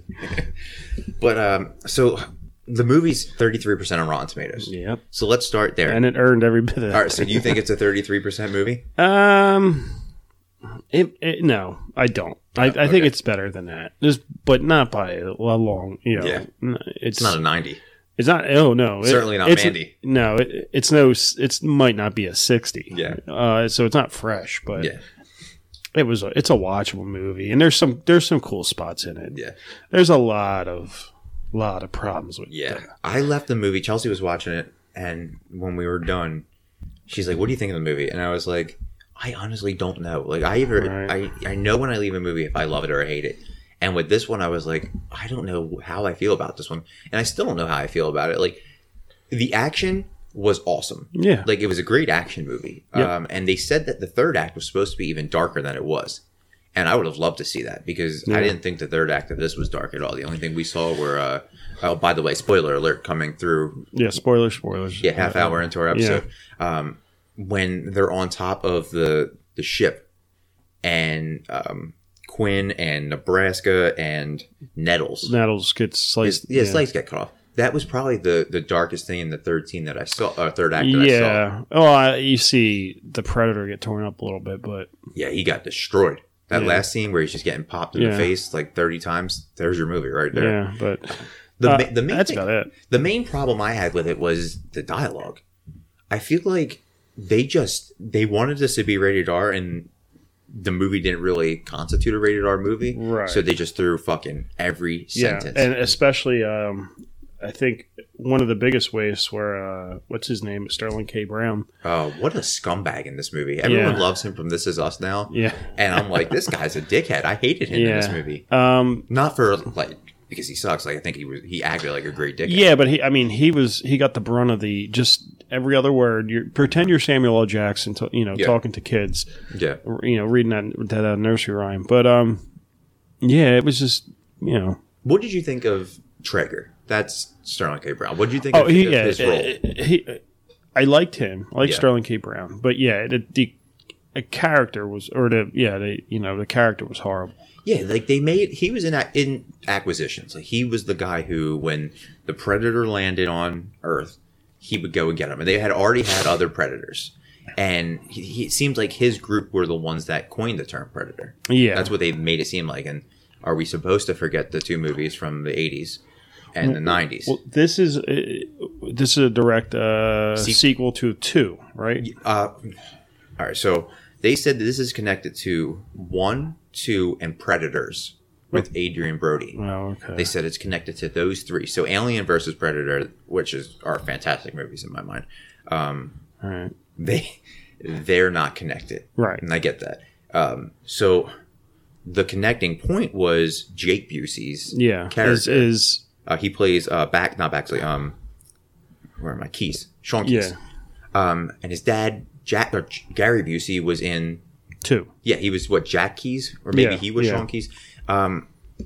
But um, so the movie's thirty-three percent on Rotten Tomatoes. Yep. So let's start there. And it earned every bit of that. All right. So you think it's a thirty-three percent movie? Um, it, it, no, I don't. I, I think okay. it's better than that. Just, but not by a long. You know, Yeah. n- It's it's, not a ninety. It's not. Oh no, it- Certainly not it's, Mandy. No, it, it's no. It's might not be a sixty. Yeah. Uh, so it's not fresh, but Yeah. it was. A, it's a watchable movie, and there's some there's some cool spots in it. Yeah. There's a lot of lot of problems with. Yeah. that. I left the movie. Chelsea was watching it, and when we were done, she's like, "What do you think of the movie?" And I was like, "I honestly don't know. Like, I either Right. I I know when I leave a movie if I love it or I hate it." And with this one, I was like, I don't know how I feel about this one, and I still don't know how I feel about it. Like, the action was awesome. Yeah. Like, it was a great action movie. Yep. Um, and they said that the third act was supposed to be even darker than it was. And I would have loved to see that because Yeah. I didn't think the third act of this was dark at all. The only thing we saw were, uh, oh, by the way, spoiler alert coming through. Yeah. Spoilers. Spoilers. Yeah, half Uh, hour into our episode. Um, when they're on top of the the ship, and um, Quinn and Nebraska and Nettles, Nettles gets sliced. his, yeah, his legs get cut off. That was probably the, the darkest thing in the third scene that I saw, uh, third act that I saw. Yeah. Oh, I, you see the Predator get torn up a little bit, but Yeah, he got destroyed. That Yeah. last scene where he's just getting popped in the Yeah. face like thirty times. There's your movie right there. yeah, but The, uh, ma- the main that's thing, about it. The main problem I had with it was the dialogue. I feel like they just they wanted this to be rated R, and the movie didn't really constitute a rated R movie. Right. So they just threw fucking every Yeah, sentence. and especially, um, I think one of the biggest ways where uh, what's his name, Sterling K. Brown. Oh, what a scumbag in this movie! Everyone Yeah. loves him from This Is Us now. Yeah, And I'm like, this guy's a dickhead. I hated him in this Yeah. movie. um, Not for like because he sucks. Like I think he was he acted like a great dickhead. yeah, but he, I mean, he was he got the brunt of the just every other word. You pretend you're Samuel L. Jackson, to, you know, Yeah. talking to kids, Yeah. you know, reading that that uh, nursery rhyme. But um, yeah, it was just you know. What did you think of Traeger? That's Sterling K. Brown. What did you think Oh, of, he, of yeah, his role? uh, he, I liked him. I liked Yeah. Sterling K. Brown, but yeah, the, the a character was, or the yeah, the you know, the character was horrible. Yeah, like they made he was in ac- in acquisitions. Like he was the guy who, when the Predator landed on Earth, he would go and get him. And they had already had other Predators, and he, he, it seems like his group were the ones that coined the term Predator. Yeah, That's what they made it seem like. And are we supposed to forget the two movies from the eighties and the nineties? Well, this is uh, this is a direct uh, Se- sequel to two, right? Uh, all right, so they said that this is connected to one, two, and Predators with Adrian Brody. Oh, okay. They said it's connected to those three. So Alien versus Predator, which is are fantastic movies in my mind. Um, All right, they they're not connected, right. and I get that. Um, so the connecting point was Jake Busey's Yeah, character. is, is Uh, he plays uh, back, not Baxley. Um, where are my keys? Sean Keys. yeah Um, and his dad, Jack or Gary Busey, was in. two. Yeah, he was what Jack Keys, or maybe Yeah, he was yeah. Sean Keys. Um,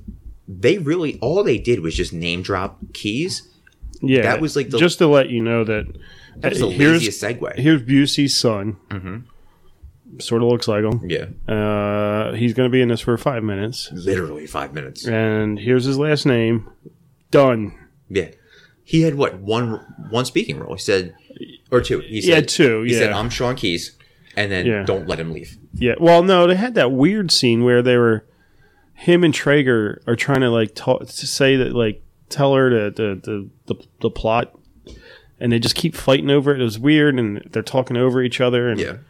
they really all they did was just name drop Keys. Yeah, that was like the, just to let you know that that was the here's, laziest segue. Here's Busey's son. Mm-hmm. Sort of looks like him. Yeah, uh, he's going to be in this for five minutes. Literally five minutes. And here's his last name. Done. Yeah, he had what one one speaking role. He said, or two. He said yeah, two. He yeah. said, "I'm Sean Keys," and then Yeah. don't let him leave. Yeah. Well, no, they had that weird scene where they were, him and Traeger are trying to like talk, to say that like tell her the the, the the the plot, and they just keep fighting over it. It was weird, and they're talking over each other, and Yeah,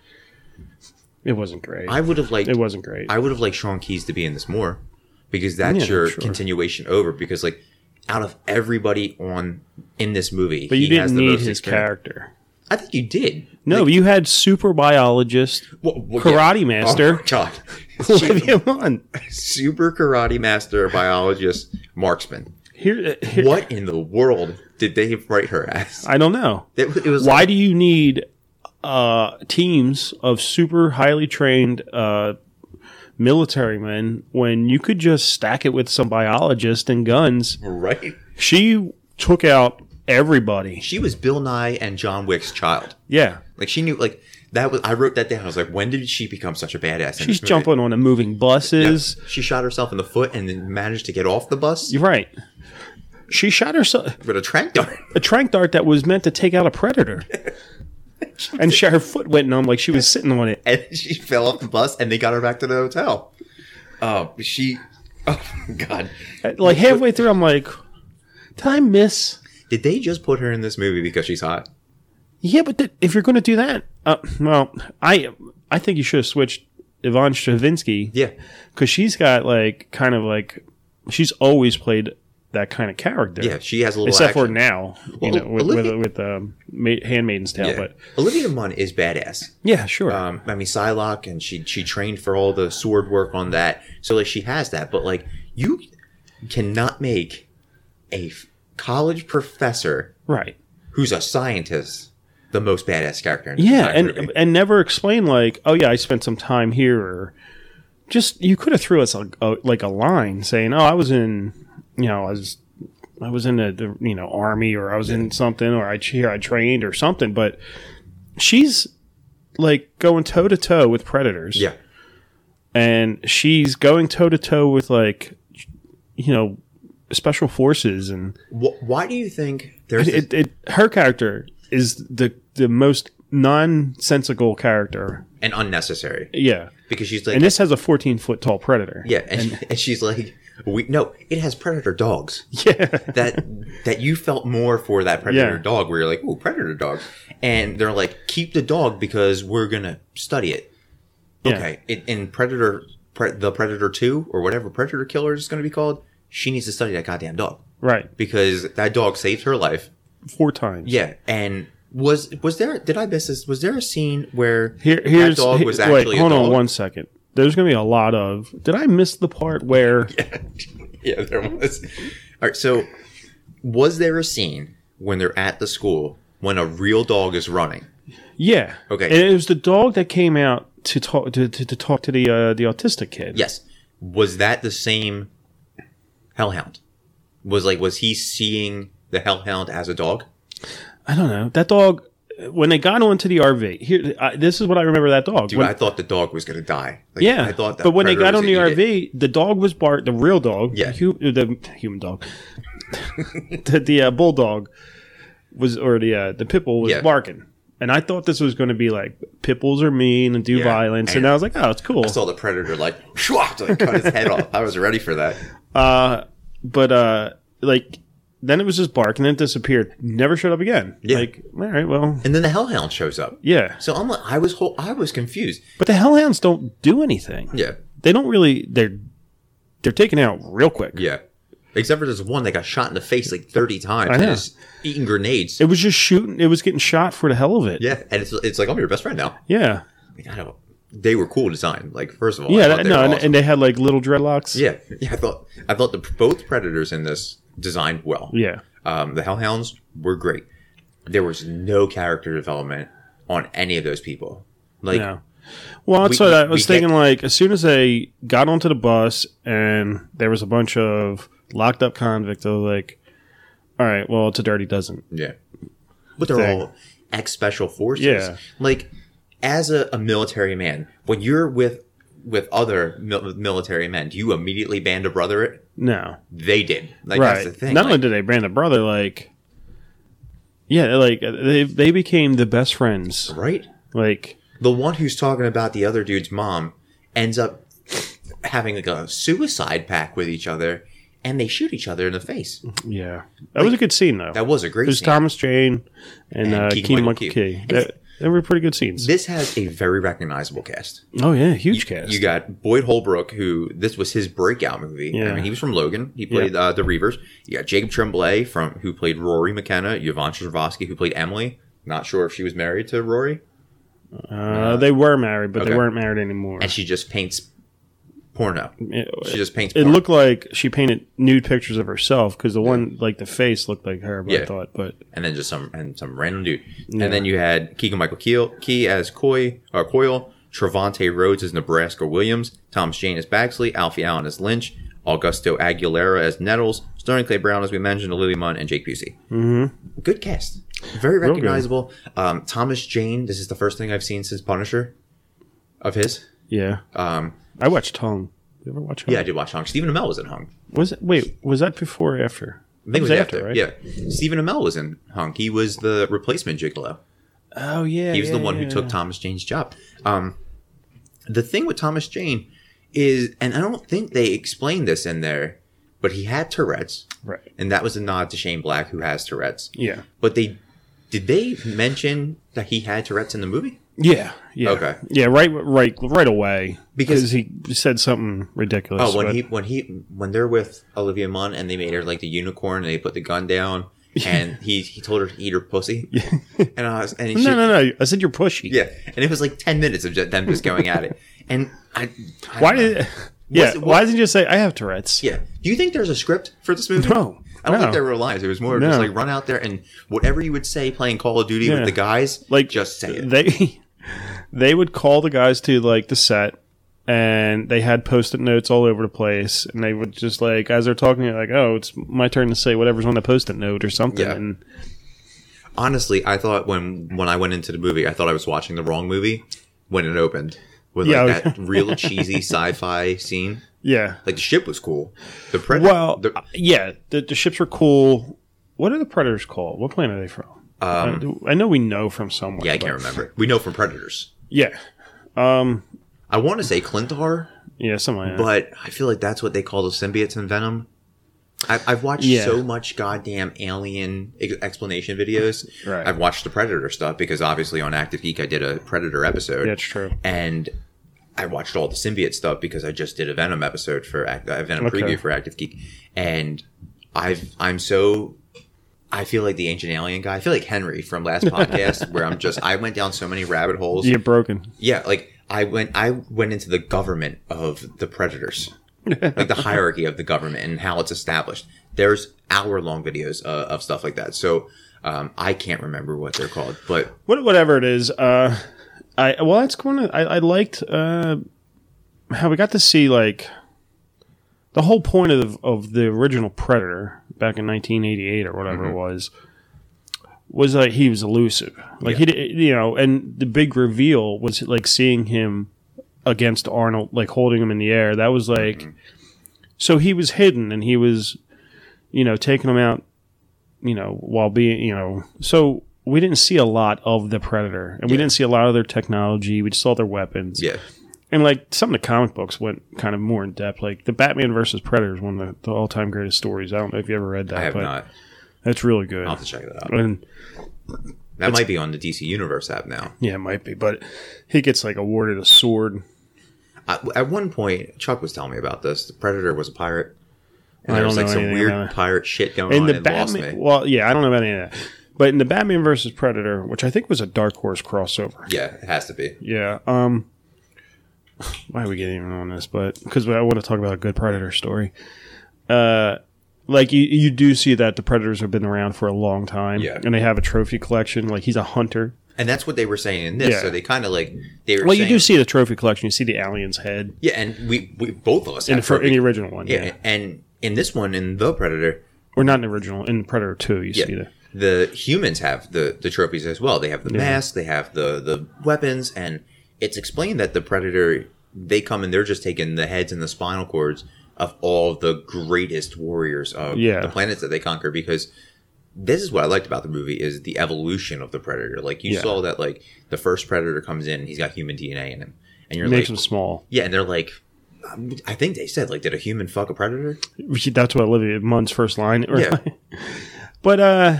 it wasn't great. I would have liked. It wasn't great. I would have liked Sean Keys to be in this more, because that's Yeah, your sure. continuation over. Because like, out of everybody on in this movie, but you he has didn't the need most his experience. character. I think you did. No, Like, you had super biologist, well, well, karate yeah. master. Oh my God, Olivia Munn. super karate master, biologist, marksman. Here, here, What in the world did they write her as? I don't know. It, it was Why like, do you need uh, teams of super highly trained uh, military men when you could just stack it with some biologists and guns? right? She took out everybody. She was Bill Nye and John Wick's child. Yeah. Like she knew, like that was. I wrote that down. I was like, when did she become such a badass? in She's this movie? jumping on the moving Yeah. buses. She shot herself in the foot and then managed to get off the bus You're right. She shot herself with a trank dart. a trank dart that was meant to take out a predator. And she, her foot went numb like she was sitting on it. And she fell off the bus, and they got her back to the hotel. Oh, she. Oh God! Like halfway through, I'm like, did I miss? Did they just put her in this movie because she's hot? Yeah, but th- if you're going to do that, uh, well, I I think you should have switched Yvonne Stravinsky. Yeah. Because she's got like kind of like she's always played that kind of character. Yeah, she has a little. Except action. for now, you Well, know, with Olivia- with, with um, Ma- Handmaid's Tale. Yeah. But Olivia Munn is badass. yeah, sure. Um, I mean, Psylocke, and she she trained for all the sword work on that, so like she has that. But like, you cannot make a f- college professor right. who's a scientist the most badass character. In the Yeah, entire and movie. and never explain like, oh yeah, I spent some time here, or just you could have threw us a, a, like a line saying, oh, I was in, you know, I was. I was in the, the you know army, or I was in something, or I here I trained or something. But she's like going toe to toe with predators, yeah, and she's going toe to toe with like you know special forces, and Wh- why do you think there's it, it, it her character is the the most nonsensical character. and unnecessary Yeah, because she's like, and this has a fourteen foot tall predator. yeah, and, and she's like, we no, it has predator dogs. yeah, that that you felt more for that predator Yeah. dog, where you're like, ooh, predator dog, and they're like, keep the dog because we're gonna study it. Yeah. Okay, in, in Predator, pre, the Predator Two or whatever Predator Killer is going to be called, she needs to study that goddamn dog right, because that dog saved her life. four times. Yeah, and was was there? Did I miss this? Was there a scene where Here, here's that dog he- was wait, actually hold a dog? on one second. There's going to be a lot of. Did I miss the part where? Yeah, there was. All right, so was there a scene when they're at the school when a real dog is running? Yeah. Okay. And it was the dog that came out to talk to, to, to talk to the uh, the autistic kid. Yes. Was that the same hellhound? Was like was he seeing the hellhound as a dog? I don't know. That dog. When they got onto the R V, here, I, this is what I remember. That dog. Dude, When- I thought the dog was going to die. Like, yeah, I thought that but when they predator got was on the gonna R eat it. V, the dog was bark. The real dog, Yeah. the, hu- the human dog, the, the uh, bulldog was, or the uh, the pit bull was Yeah. barking, and I thought this was going to be like pit bulls are mean and do Yeah, violence, and and I was like, oh, it's cool. I saw the predator like, shwah, to, like cut his head off. I was ready for that. Uh, but uh, like then it was just bark, and then it disappeared. Never showed up again. Yeah. Like, all right, well, And then the hellhound shows up. yeah. So I'm like, I was whole, I was confused. But the hellhounds don't do anything. Yeah, They don't really. They're they're taken out real quick. yeah. Except for this one that got shot in the face like thirty times. I and know. is eating grenades. It was just shooting. It was getting shot for the hell of it. Yeah, and it's it's like I'm your best friend now. Yeah. Like, I don't. They were cool design. Like first of all, I Yeah. thought That, they no, were and, awesome. and they had like little dreadlocks. Yeah, yeah. I thought I thought the both predators in this designed well. Yeah. Um, the hellhounds were great. There was no character development on any of those people. Like No. Well, that's We- what I we was get- thinking. Like, as soon as they got onto the bus and there was a bunch of locked up convicts, I was like, all right, well, it's a dirty dozen. Yeah. But they're Thing. all ex special forces. Yeah. Like, as a, a military man, when you're with with other mil- military men, do you immediately band a brother it? No. They did. Like, Right. that's the thing. Not Like, only did they brand a brother, like, yeah, like, they, they became the best friends. right? Like, The one who's talking about the other dude's mom ends up having like a suicide pact with each other, and they shoot each other in the face. yeah. That was a good scene, though. That was a great It was scene. Thomas Jane and, And uh, Keegan-Michael Keegan-Michael Key. Key. That, they were pretty good scenes. This has a very recognizable cast. Oh, yeah, huge cast. You got Boyd Holbrook, who this was his breakout movie. I Yeah. mean, he was from Logan. He played uh, the Reavers. You got Jacob Tremblay from who played Rory McKenna. Yvonne Strahovski, who played Emily. Not sure if she was married to Rory, Uh, they were married, but Okay. they weren't married anymore. and she just paints porno. It, She just paints. it porn. looked like she painted nude pictures of herself because the one, like the face, looked like her. But Yeah. I thought, but and then just some and some random dude. Yeah. And then you had Keegan Michael Keel, Key as Coy or Coyle, Trevante Rhodes as Nebraska Williams, Thomas Jane as Baxley, Alfie Allen as Lynch, Augusto Aguilera as Nettles, Sterling Clay Brown as we mentioned, Olivia Munn, and Jake Busey. Mm-hmm. Good cast, very Real good. recognizable. Um, Thomas Jane. This is the first thing I've seen since Punisher, of his. yeah, Um, I watched Hung. You ever watch Hung? yeah, I did watch Hung. Stephen Amell was in Hung. Was it? Wait, was that before or after? I think it was after, yeah. Stephen Amell was in Hung. He was the replacement Gigolo. Oh yeah, He was the yeah, one who yeah. took Thomas Jane's job. Um, the thing with Thomas Jane is, and I don't think they explained this in there, but he had Tourette's, Right. and that was a nod to Shane Black, who has Tourette's. Yeah. But they did they mention that he had Tourette's in the movie? Yeah. Yeah. Okay. Yeah. Right. Right. Right away. Because- Because he said something ridiculous. Oh, when but- he when he when they're with Olivia Munn and they made her like the unicorn and they put the gun down and he he told her to eat her pussy. And I was and he No, no, no. I said you're pushy. Yeah, and it was like ten minutes of just, them just going at it. And I, I Why don't know. did? Yeah. What's- Why didn't you just say I have Tourette's? Yeah. Do you think there's a script for this movie? No. I don't No. think there were lines. It was more No. just like run out there and whatever you would say playing Call of Duty Yeah. with the guys, Like just say it. They they would call the guys to like the set, and they had post-it notes all over the place, and they would just like as they're talking, like, oh, it's my turn to say whatever's on the post-it note or something. Yeah. And Honestly, I thought when when I went into the movie, I thought I was watching the wrong movie when it opened with Yeah, like I- that real cheesy sci-fi scene. yeah. Like the ship was cool. The predator. Well, the, yeah, the, the ships were cool. What are the predators called? What planet are they from? um, I know we know from somewhere. yeah, I but- can't remember. We know from Predators. Yeah, um, I want to say Clintar. yeah, something like that. But I feel like that's what they call the symbiotes in Venom. I, I've watched Yeah. so much goddamn alien ex- explanation videos. Right. I've watched the Predator stuff because obviously on Active Geek I did a Predator episode. That's true. And I watched all the symbiote stuff because I just did a Venom episode for Act- a Venom Okay. preview for Active Geek. And I've I'm so I feel like the ancient alien guy. I feel like Henry from last podcast where I'm just I went down so many rabbit holes. You're broken. Yeah, like I went I went into the government of the Predators. Like the hierarchy of the government and how it's established. There's hour long videos uh, of stuff like that. So um, I can't remember what they're called, but What, whatever it is. Uh, I well, that's kind of. I, I liked uh, how we got to see like the whole point of of the original Predator back in nineteen eighty-eight or whatever Mm-hmm. it was. Was like he was elusive, like Yeah. he, did- you know, and the big reveal was like seeing him against Arnold, like holding him in the air. That was like, Mm-hmm. so he was hidden and he was, you know, taking him out, you know, while being, you know, so we didn't see a lot of the Predator, and we Yeah. didn't see a lot of their technology. We just saw their weapons, yeah, and like some of the comic books went kind of more in depth. Like the Batman versus Predator is one of the, the all time greatest stories. I don't know if you ever read that, I have but not. that's really good. I'll have to check that out. And That might be on the D C Universe app now. yeah, it might be, but he gets like awarded a sword. I, at one point, Chuck was telling me about this. The Predator was a pirate, and I there was don't like know some anything weird about it. pirate shit going In on. the and lost Batman, me. well, yeah, I don't know about any of that, but in the Batman versus Predator, which I think was a Dark Horse crossover. Yeah, it has to be. Yeah. Um. Why are we getting even on this? But because I want to talk about a good Predator story. Uh, like you, you do see that the Predators have been around for a long time. Yeah. And they have a trophy collection. Like he's a hunter. And that's what they were saying in this. Yeah. So they kind of like they were. Well, saying, you do see the trophy collection. You see the alien's head. Yeah, and we, we both of us in, have for, trophy. in the original one. Yeah, Yeah. and in this one, in the Predator, or not in the original. In Predator Two, you yeah, see that. the humans have the the trophies as well. They have the Yeah. masks, they have the the weapons, and it's explained that the Predator they come and they're just taking the heads and the spinal cords of all the greatest warriors of Yeah. the planets that they conquer because. This is what I liked about the movie is the evolution of the Predator. Like you Yeah. saw that like the first Predator comes in, he's got human D N A in him, and you're It makes like, them small. yeah, and they're like, um, I think they said like, did a human fuck a Predator? That's what Olivia Munn's first line. Yeah. But uh,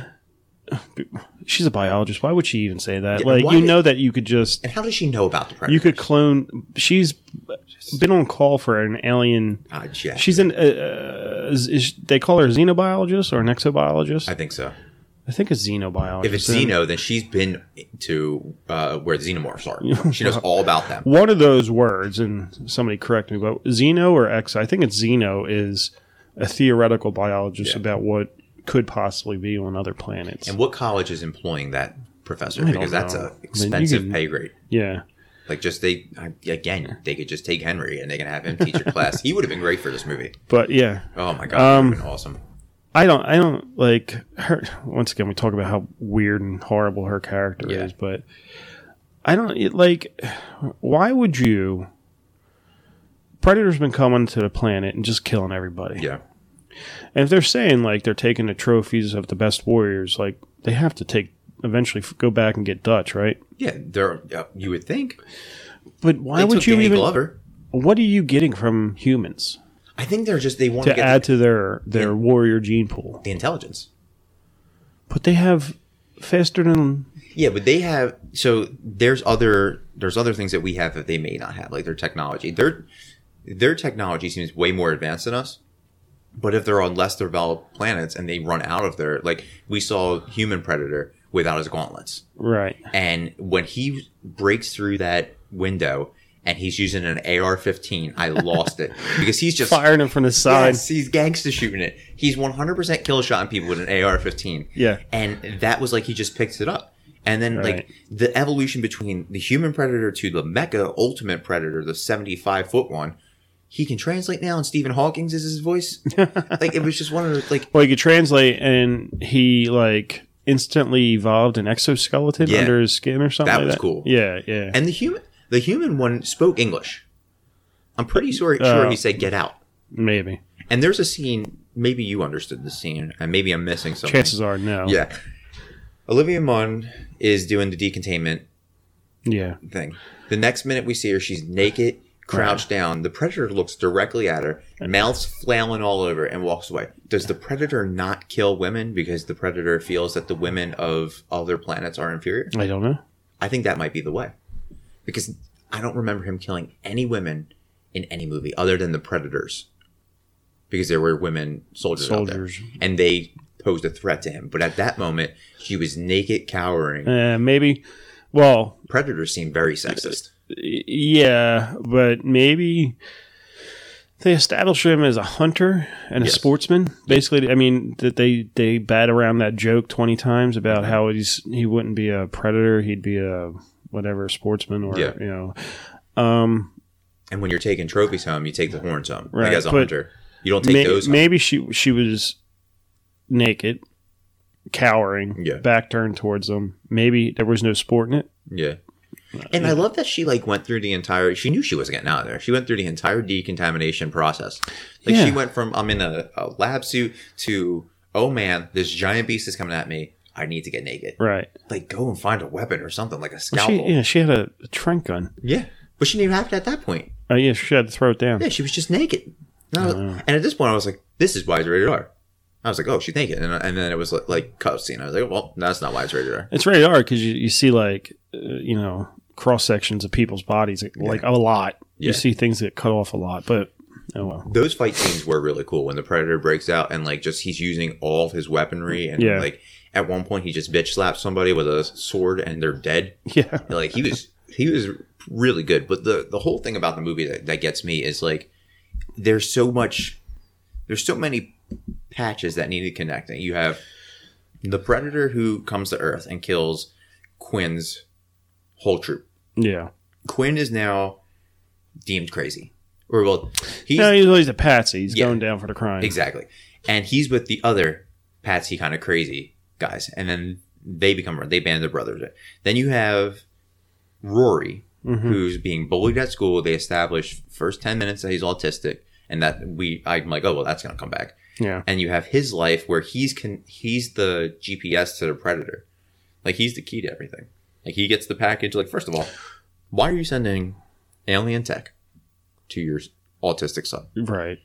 she's a biologist. Why would she even say that? Yeah, like why you did- know that you could just And how does she know about the Predator? you could clone. She's been on call for an alien. Uh, yeah, She's an. Uh, is, is, they call her a xenobiologist or an exobiologist. I think so. I think it's xenobiologist. If it's Xeno, then she's been to uh, where the xenomorphs are. She knows all about them. One of those words, and somebody correct me, but xeno or ex, I think it's xeno is a theoretical biologist Yeah. about what could possibly be on other planets. And what college is employing that professor? I don't Because that's know. a I mean, you expensive can- pay grade. Yeah. Like just they I- again, they could just take Henry and they can have him teach a class. He would have been great for this movie. But yeah, Oh my god, Um, it would have been awesome. I don't, I don't like her. Once again, we talk about how weird and horrible her character Yeah. is, but I don't it, like. Why would you? Predator's been coming to the planet and just killing everybody. Yeah. And if they're saying like they're taking the trophies of the best warriors, like they have to take eventually f- go back and get Dutch, right? Yeah, there. Uh, you would think. But why They would took you Danny even? Glover. What are you getting from humans I think they're just they want to to get add the, to their their Yeah. warrior gene pool? the intelligence. But they have faster than Yeah, but they have so there's other there's other things that we have that they may not have, like their technology. Their their technology seems way more advanced than us. But if they're on less developed planets and they run out of their like we saw human Predator without his gauntlets. right. And when he breaks through that window and he's using an A R fifteen, I lost it. Because he's just Firing him from the side. Yes, he's gangster shooting it. He's one hundred percent kill shotting people with an A R fifteen. Yeah. And that was like he just picked it up. And then Right. like the evolution between the human predator to the mecha ultimate predator, the seventy-five foot one, he can translate now and Stephen Hawking's is his voice. Like it was just one of the like Well, he could translate, and he like instantly evolved an exoskeleton Yeah. under his skin or something. That like was that. cool. Yeah, yeah. and the human the human one spoke English. I'm pretty sure, Uh, sure he said get out. Maybe. And there's a scene, maybe you understood the scene, and maybe I'm missing something. Chances are no. Yeah. Olivia Munn is doing the decontainment Yeah. thing. The next minute we see her, she's naked, crouched down. The predator looks directly at her, mouth's flailing all over, and walks away. Does the predator not kill women because the predator feels that the women of other planets are inferior? I don't know. I think that might be the way. Because I don't remember him killing any women in any movie other than the Predators. Because there were women soldiers, Soldiers. out there. And they posed a threat to him. But at that moment, she was naked, cowering. Uh, maybe. Well, Predators seem very sexist. y- yeah, but maybe they establish him as a hunter and a Yes. sportsman. Basically, I mean that they they bat around that joke twenty times about how he's he wouldn't be a predator, he'd be a whatever sportsman or Yeah. you know. Um, And when you're taking trophies home, you take the horns home. Right, Like as a but hunter. You don't take may- those home. maybe she she was naked, cowering, Yeah. back turned towards them. Maybe there was no sport in it. Yeah. And I love that she like went through the entire she knew she was getting out of there. She went through the entire decontamination process. Like Yeah. she went from I'm in a, a lab suit to oh man, this giant beast is coming at me. I need to get naked. Right. Like go and find a weapon or something like a Well, scalpel. she, yeah, she had a, a trank gun. Yeah. But she didn't even have it at that point. Oh yeah, she had to throw it down. Yeah, she was just naked. And, I was- and at this point I was like, this is why it's rated R. I was like, oh, she's naked. And, and then it was like, like cut scene. I was like, well, that's not why it's rated R. It's rated R because you, you see like uh, you know cross sections of people's bodies like a lot. Yeah. You see things that cut off a lot, but oh well. Those fight scenes were really cool when the Predator breaks out and like just he's using all of his weaponry and Yeah. like at one point he just bitch slaps somebody with a sword and they're dead. Yeah, Like he was he was really good. But the the whole thing about the movie that, that gets me is like there's so much there's so many patches that needed connecting. You have the Predator who comes to Earth and kills Quinn's whole troop. Yeah. Quinn is now deemed crazy. Or, well, he's... No, he's always a patsy. He's Yeah. going down for the crime. Exactly. And he's with the other patsy kind of crazy guys. And then they become... They band their brothers. Then you have Rory, Mm-hmm. who's being bullied at school. They establish first ten minutes that he's autistic. And that we... I'm like, oh, well, that's going to come back. Yeah. And you have his life where he's con- he's the G P S to the Predator. Like, he's the key to everything. Like, he gets the package. Like, first of all, why are you sending alien tech to your autistic son? Right.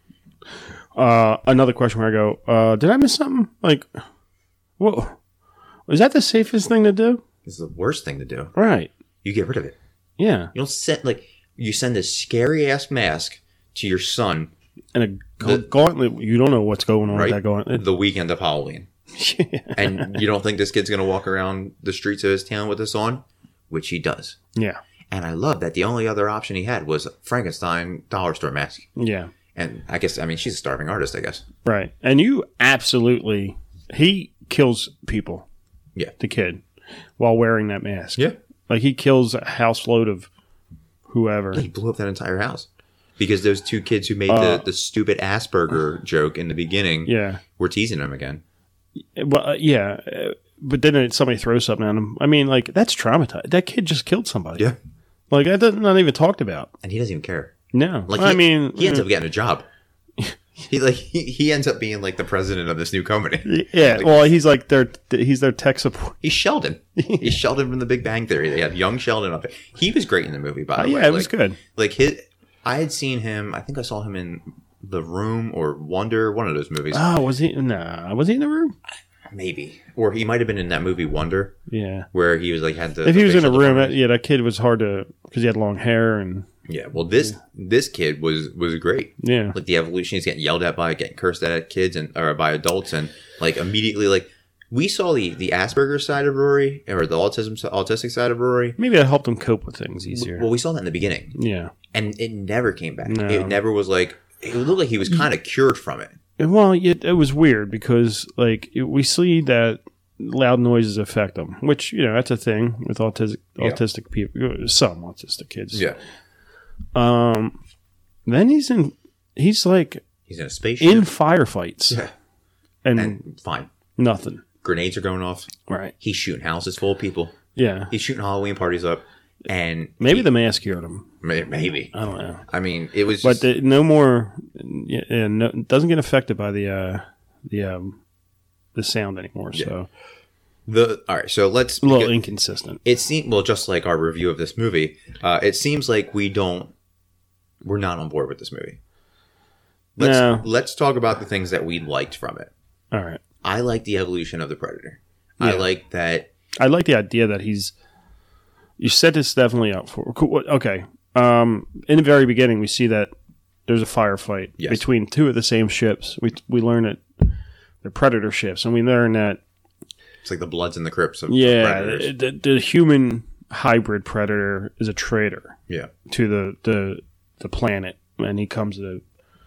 Uh, another question where I go, uh, did I miss something? Like, whoa. Was that the safest thing to do? It's the worst thing to do. Right. You get rid of it. Yeah. You don't send, like, you send a scary-ass mask to your son. And a ga- The- gauntlet, you don't know what's going on Right. with that gauntlet. The weekend of Halloween. Yeah. And you don't think this kid's going to walk around the streets of his town with this on? Which he does. Yeah. And I love that the only other option he had was Frankenstein dollar store mask. Yeah. And I guess, I mean, she's a starving artist, I guess. Right. And you absolutely, he kills people. Yeah. The kid, while wearing that mask. Yeah. Like, he kills a house load of whoever. He blew up that entire house. Because those two kids who made Uh, the, the stupid Asperger joke in the beginning Yeah. were teasing him again. Well, uh, yeah. uh, But then it- somebody throws something at him. I mean, like, that's traumatized. That kid just killed somebody. Yeah. Like, that's not even talked about. And he doesn't even care. No. Like, I he, mean, he ends up getting a job. He like he, he ends up being like the president of this new company. yeah. Like, Well, he's like their he's their tech support. he's Sheldon. He's Sheldon from The Big Bang Theory. They have young Sheldon up there. He was great in the movie, by the Uh, way. yeah, it like, was good. Like his, I had seen him. I think I saw him in The Room or Wonder, one of those movies. Oh, was he? Nah, was he in the room? Maybe, or he might have been in that movie Wonder, Yeah. where he was like had the. If the he was in a facial room, deformities. yeah, that kid was hard to because he had long hair and Yeah, well, this this kid was was great. yeah, Like the evolution, he's getting yelled at by, getting cursed at at kids and or by adults, and like immediately, like we saw the the Asperger side of Rory or the autism autistic side of Rory. maybe that helped him cope with things easier. Well, we saw that in the beginning, yeah. and it never came back. No. It never was like it looked like he was kind of cured from it. Well, it, it was weird because like it, we see that loud noises affect them, which you know that's a thing with autistic Yeah. autistic people, some autistic kids. Yeah, Um, then he's in. He's like he's in a spaceship. in firefights yeah, and, and fine. nothing. Grenades are going off. Right. He's shooting houses full of people. Yeah. He's shooting Halloween parties up, and Maybe he- the mask cured him. may- maybe. I don't know. I mean, it was. But Just, the, no more. Yeah, yeah, no, it doesn't get affected by the uh, the um, the sound anymore. So the all right. So let's. a little because- inconsistent. It seems well, just like our review of this movie. Uh, it seems like we don't. We're not on board with this movie. Let's No. let's talk about the things that we liked from it. All right. I like the evolution of the Predator. I Yeah. like that. I like the idea that he's. You set this definitely up for. Okay. Um, in the very beginning, we see that there's a firefight Yes. between two of the same ships. We we learn that they're Predator ships, and we learn that It's like the Bloods and the Crips of, of yeah, Predators. the, the human hybrid Predator is a traitor Yeah, to the the the planet, and he comes to.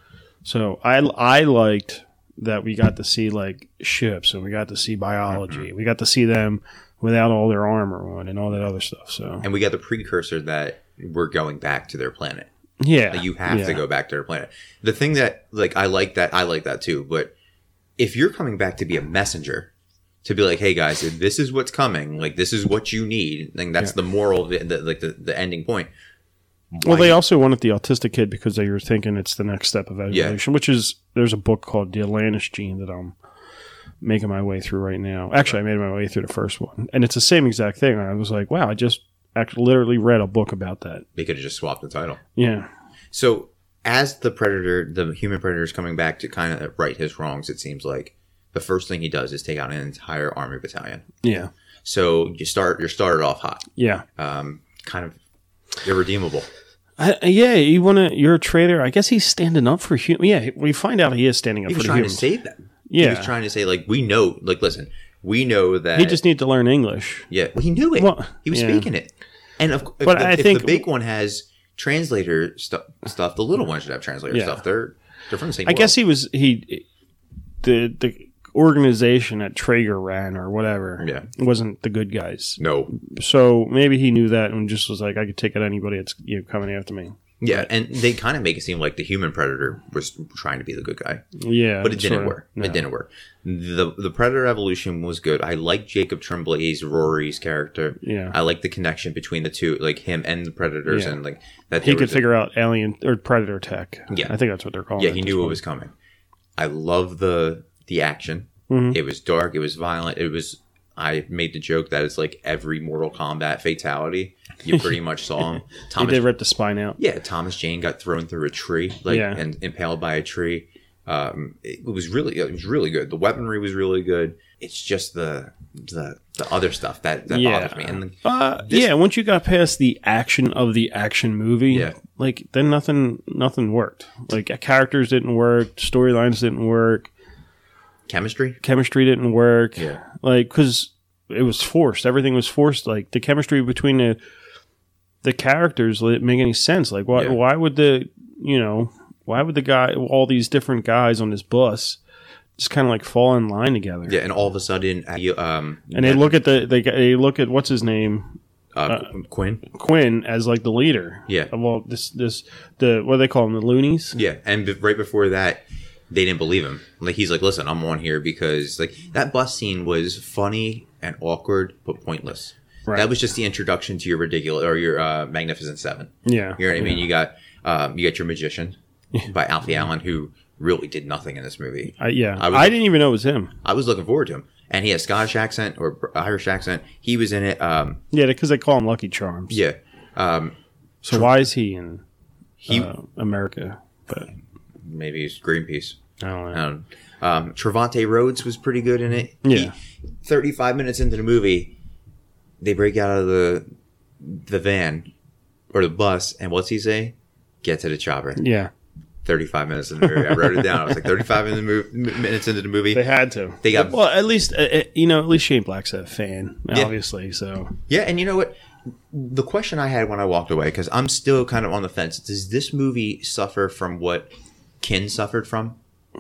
So I I liked that we got to see like ships, and we got to see biology. Mm-hmm. We got to see them without all their armor on and all that other stuff. So and we got the precursor that we're going back to their planet. yeah, Like, you have yeah. to go back to their planet. The thing that like I like that I like that too. But if you're coming back to be a messenger, to be like, hey guys, this is what's coming. Like this is what you need. Like that's Yeah. the moral, the, the, like the, the ending point. Well, Why- they also wanted the autistic kid because they were thinking it's the next step of evolution, which is there's a book called The Atlantis Gene that I'm making my way through right now. Actually, I made my way through the first one, and it's the same exact thing. I was like, wow, I just actually literally read a book about that. they could have just swapped the title. Yeah, So as the predator, the human predator is coming back to kind of right his wrongs, it seems like the first thing he does is take out an entire army battalion. yeah, So you start, you're started off hot, yeah. um, kind of irredeemable. I, yeah, you want to? You're a traitor. I guess he's standing up for human. Yeah, we find out he is standing up He for was the trying to humans. save them. Yeah. He was trying to say, like, we know, like, listen, we know that. He just needs to learn English. yeah, well, he knew it. Well, he was yeah. speaking it. And of, if, But the, I if think- the big one has translator stu- stuff, the little one should have translator Yeah. stuff. They're they're from the same I world. guess he was he the the organization that Traeger ran or whatever Yeah. wasn't the good guys. No. So maybe he knew that and just was like, I could take out anybody that's you know, coming after me. Yeah, and they kind of make it seem like the human predator was trying to be the good guy. Yeah, But it didn't sorta. work. No. It didn't work. The the Predator evolution was good. I like Jacob Tremblay's Rory's character. Yeah. I like the connection between the two, like him and the Predators, Yeah. and like that. He there could was a- figure out alien or predator tech. Yeah. I think that's what they're calling Yeah, it. he at knew this what point. was coming. I love the the action. Mhm. It was dark. It was violent. It was. I made the joke that it's like every Mortal Kombat fatality. You pretty much saw him. He Thomas, did rip the spine out. yeah, Thomas Jane got thrown through a tree, like Yeah. and impaled by a tree. Um, it, it was really, it was really good. The weaponry was really good. It's just the the the other stuff that that Yeah. bothers me. And Uh, This- yeah, once you got past the action of the action movie, Yeah. like then nothing nothing worked. Like characters didn't work, storylines didn't work, chemistry, chemistry didn't work. Yeah. Like cuz it was forced. Everything was forced. Like the chemistry between the the characters didn't make any sense. Like why Yeah. why would the, you know, why would the guy all these different guys on this bus just kind of like fall in line together? yeah, and all of a sudden, you, um, And they look at the they they look at what's his name uh, Quinn, Quinn as like the leader. Yeah. Of all this this the what do they call them, the loonies? yeah, and be- right before that, they didn't believe him. Like he's like, listen, I'm on here because like that bus scene was funny and awkward but pointless. Right. That was just the introduction to your ridiculous or your uh, Magnificent Seven. Yeah. You know what I mean? You got um, you got your magician by Alfie Allen, who really did nothing in this movie. I, yeah. I I, was- didn't even know it was him. I was looking forward to him, and he had Scottish accent or Irish accent. He was in it. Um, Yeah, because they call him Lucky Charms. yeah, um, So why is he in he uh, America? But maybe he's Greenpeace. I don't know. Um, um, Trevante Rhodes was pretty good in it. Yeah. He, thirty-five minutes into the movie, they break out of the the van or the bus, and what's he say? Get to the chopper. Yeah. thirty-five minutes in the movie. I wrote it down. I was like thirty-five in the mov- minutes into the movie. They had to. They got- well, at least uh, uh, you know, at least Shane Black's a fan, Yeah. obviously. So Yeah, and you know what? The question I had when I walked away, because I'm still kind of on the fence, does this movie suffer from what Kin suffered from?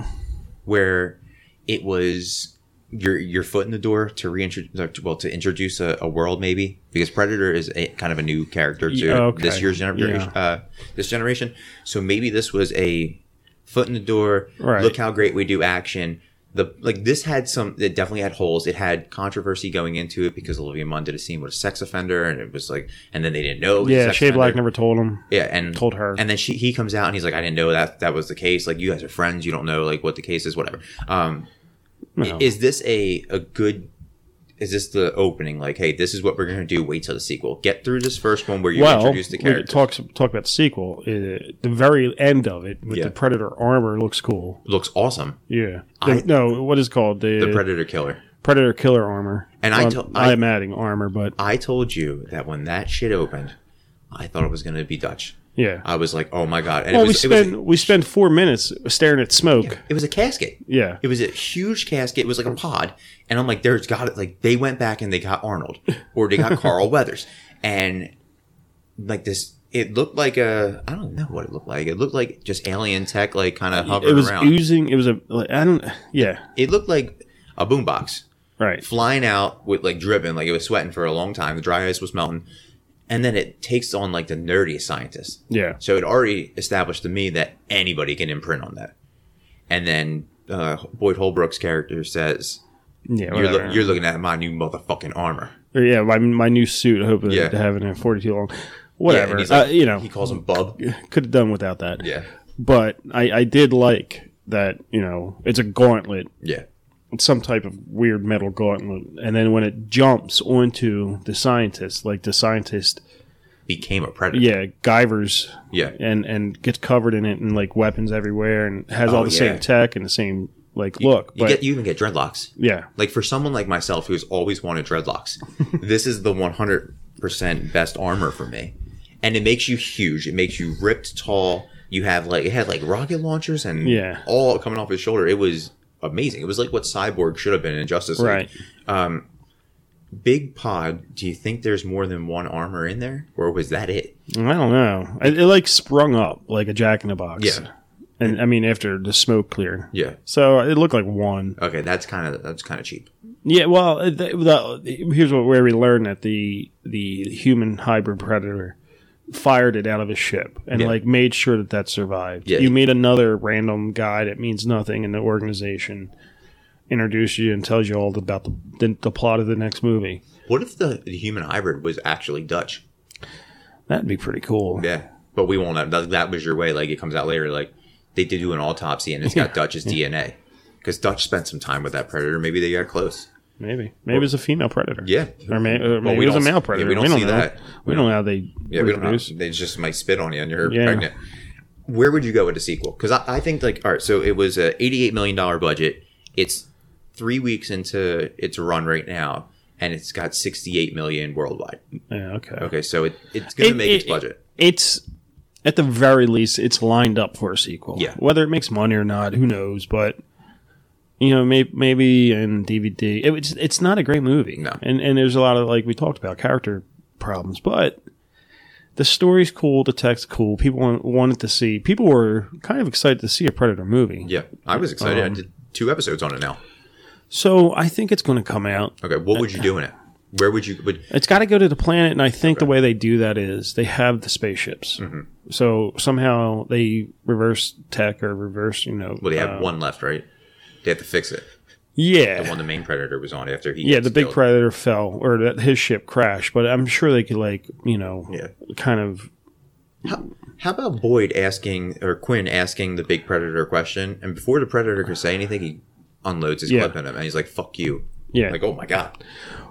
Where it was your your foot in the door to reintroduce, well, to introduce a, a world, maybe, because Predator is a kind of a new character to Yeah, okay. this year's generation. Yeah. Uh, this generation, so maybe this was a foot in the door. Right. Look how great we do action. The like this had some. It definitely had holes. It had controversy going into it because Olivia Munn did a scene with a sex offender, and it was like, and then they didn't know. It was a yeah, sex Shane Black offender. never told him. Yeah, and told her. and then she he comes out and he's like, I didn't know that that was the case. Like, you guys are friends. You don't know like what the case is. Whatever. Um, No. Is this a a good? Is this the opening? Like, hey, this is what we're gonna do. Wait till the sequel. Get through this first one where you well, introduce the we character. talk talk about the sequel. Uh, the very end of it with Yeah. the Predator armor looks cool. Looks awesome. Yeah. I- The- no, what is it called the, The Predator Killer. Predator killer armor. And I Well, to- I I- am adding armor, but I told you that when that shit opened, I thought it was gonna be Dutch. yeah. I was like, oh my god. And well, it was, we it was spend we spend four minutes staring at smoke. It was a casket. Yeah. It was a huge casket. It was like a pod. And I'm like, there's got it. Like, they went back and they got Arnold or they got Carl Weathers. And like this, it looked like a, I don't know what it looked like. It looked like just alien tech, like kind of It hovering was around. oozing. It was a like, I don't. Yeah. It looked like a boombox Right. flying out with like dripping, like it was sweating for a long time. The dry ice was melting. And then it takes on like the nerdiest scientist. Yeah. So it already established to me that anybody can imprint on that. And then uh, Boyd Holbrook's character says, Yeah. You're, whatever. look, you're looking at my new motherfucking armor. Or, yeah. My my new suit. I hope Yeah. to have it in forty-two long. Yeah, Whatever. and he's like- uh, you know, he calls him Bub. could have done without that. Yeah, But I I did like that. You know, it's a gauntlet. yeah, It's some type of weird metal gauntlet, and then when it jumps onto the scientist, like the scientist. became a predator. Yeah, Guyver's yeah, and and gets covered in it and like weapons everywhere and has Oh, all the yeah. same tech and the same like look. You but get you even get dreadlocks. yeah, Like for someone like myself who's always wanted dreadlocks, this is the one hundred percent best armor for me, and it makes you huge. It makes you ripped, tall. You have like it had like rocket launchers and Yeah. all coming off his shoulder. It was amazing. It was like what Cyborg should have been in Justice League. right. Um, Big Pod, do you think there's more than one armor in there, or was that it? I don't know. It, it like sprung up like a Jack in the Box. Yeah. and I mean after the smoke cleared. Yeah. So it looked like one. Okay, that's kind of that's kind of cheap. Yeah, well, the, the, here's what where we learned that the the human hybrid predator fired it out of his ship and Yeah. like made sure that that survived. Yeah. You meet another random guy that means nothing in the organization, introduces you and tells you all about the the, the plot of the next movie. What if the, the human hybrid was actually Dutch? That'd be pretty cool. Yeah, but we won't have that. That was your way. Like it comes out later. Like they did do an autopsy and it's got Dutch's D N A because Dutch spent some time with that predator. Maybe they got close. Maybe, maybe it was a female predator. Yeah, or, may, or Well, maybe we it was a don't- male predator. yeah, we don't see know. that. We don't know how they Yeah, we don't know. reproduce. They just might spit on you and you're Yeah. pregnant. Where would you go with a sequel? Because I, I think like all right, so it was a eighty-eight million dollar budget. It's three weeks into its run right now, and it's got sixty-eight million worldwide. Yeah, okay. Okay, so it, it's going to It- make it- its budget. It's at the very least, it's lined up for a sequel. Yeah. Whether it makes money or not, who knows? But you know, maybe maybe in D V D, it, it's it's not a great movie. No. and and there's a lot of like we talked about character problems, but the story's cool, the text's cool. People want, wanted to see. People were kind of excited to see a Predator movie. Yeah, I was excited. Um, I did two episodes on it now. So I think it's going to come out. Okay, what would you do in it? Where would you? Would It's got to go to the planet, and I think the way they do that is they have the spaceships. Mm-hmm. So somehow they reverse tech or reverse, you know. well, they have uh, one left, right? They have to fix it. Yeah, The one the main predator was on after he. yeah. gets The big killed. predator fell, or that his ship crashed. But I'm sure they could, like, you know, Yeah. kind of. How, how about Boyd asking or Quinn asking the big predator a question, and before the predator could say anything, he unloads his Yeah. clip in him, and he's like, "Fuck you!" Yeah, Like, oh my god,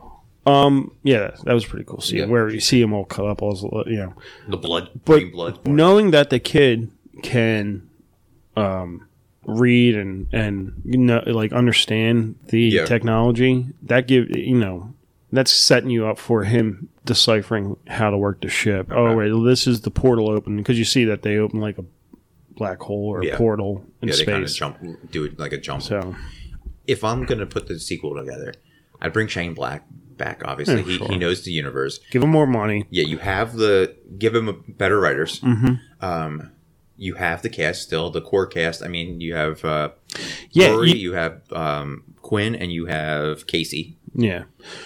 um, yeah, that was pretty cool. See Yeah. where you see him all cut up, all you know. the blood, But green blood. knowing that the kid can um, read and and you know, like understand the Yeah. technology, that give you know that's setting you up for him deciphering how to work the ship. Oh wait, this is the portal open because you see that they open like a black hole or a Yeah. portal in Yeah, they kind of space. jump, do it like a jump. So If I'm gonna put the sequel together, I'd bring Shane Black back. Obviously, Yeah, he, sure. he knows the universe. give him more money. Yeah, you have the give him a, better writers. Mm-hmm. Um, you have the cast still, the core cast. I mean, you have uh, Yeah, Rory, you- you, have um, Quinn, and you have Casey. Yeah.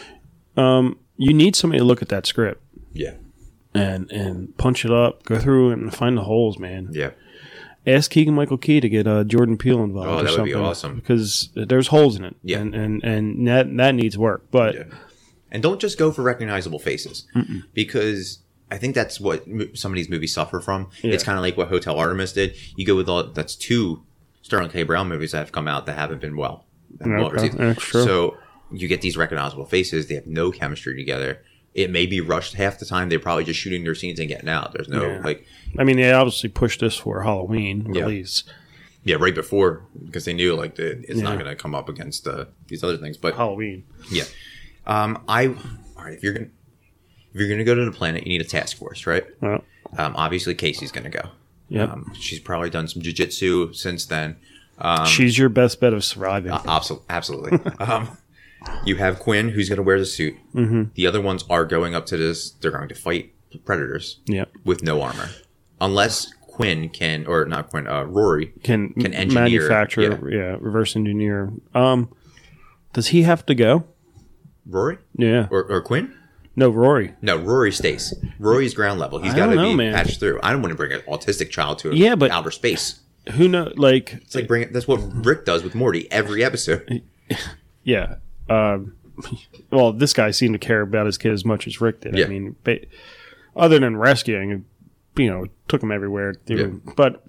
Um, you need somebody to look at that script Yeah, and and punch it up, go through it and find the holes, man. yeah, Ask Keegan Michael Key to get uh, Jordan Peele involved. Oh, or that would be something, awesome. because there's holes in it. Yeah. and and, and that that needs work. But yeah. And don't just go for recognizable faces because I think that's what mo- some of these movies suffer from. Yeah. It's kind of like what Hotel Artemis did. You go with all that's two Sterling K. Brown movies that have come out that haven't been well, Yeah, well okay. received. That's true. So you get these recognizable faces. They have no chemistry together. It may be rushed half the time. They're probably just shooting their scenes and getting out. There's no Yeah. like, I mean, they obviously pushed this for Halloween Yeah. release. yeah, right before because they knew like the, it's not Yeah. going to come up against uh, these other things. But Halloween. yeah, um, I all right. If you're gonna if you're gonna go to the planet, you need a task force, right? Well, Um, obviously, Casey's going to go. Yep. Um, she's probably done some jujitsu since then. Um, she's your best bet of surviving. abso- absolutely. um, you have Quinn, who's going to wear the suit. Mm-hmm. The other ones are going up to this. They're going to fight predators Yep. with no armor, unless Quinn can, or not Quinn, uh, Rory Can, can engineer- manufacture, yeah. yeah. reverse engineer. Um, does he have to go? Rory Yeah. or, or Quinn. No, Rory. No, Rory stays. Rory's ground level. He's I got to don't know, be man. patched through. I don't want to bring an autistic child to Yeah, but- outer space. Who know? Like, It's like bring it. That's what Rick does with Morty every episode. yeah. Um, well, this guy seemed to care about his kid as much as Rick did. Yeah. I mean, ba- other than rescuing, you know, took him everywhere. Yeah. But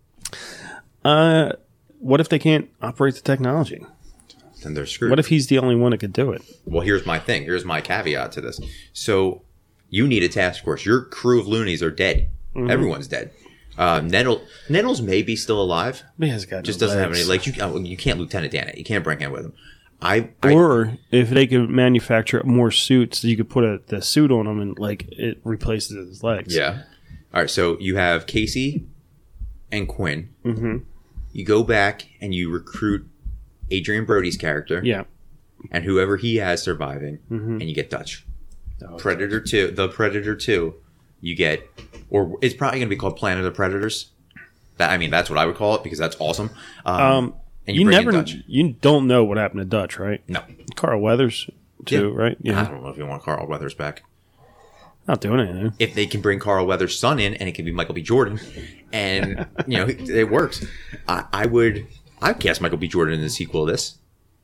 uh, what if they can't operate the technology? Then they're screwed. What if he's the only one that could do it? Well, here's my thing. Here's my caveat to this. So, you need a task force. Your crew of loonies are dead. Mm-hmm. Everyone's dead. Uh, Nettle, Nettles may be still alive. He has got Just no doesn't have legs. any. Like you, oh, you can't Lieutenant Dan it. You can't bring him with him. I, I Or if they could manufacture more suits, you could put a, the suit on him and like it replaces his legs. yeah. All right. So you have Casey and Quinn. Mm-hmm. You go back and you recruit Adrian Brody's character. Yeah. And whoever he has surviving, Mm-hmm. and you get Dutch. Predator two, the Predator two, you get, or it's probably going to be called Planet of the Predators. That I mean, that's what I would call it because that's awesome. Um, Um, and you, you, bring in never, Dutch. you don't know what happened to Dutch, right? No, Carl Weathers, too, Yeah. right? I Yeah, don't know if you want Carl Weathers back. not doing anything. If they can bring Carl Weathers' son in, and it can be Michael B. Jordan, and you know it, it works, I, I would. I'd cast Michael B. Jordan in the sequel of this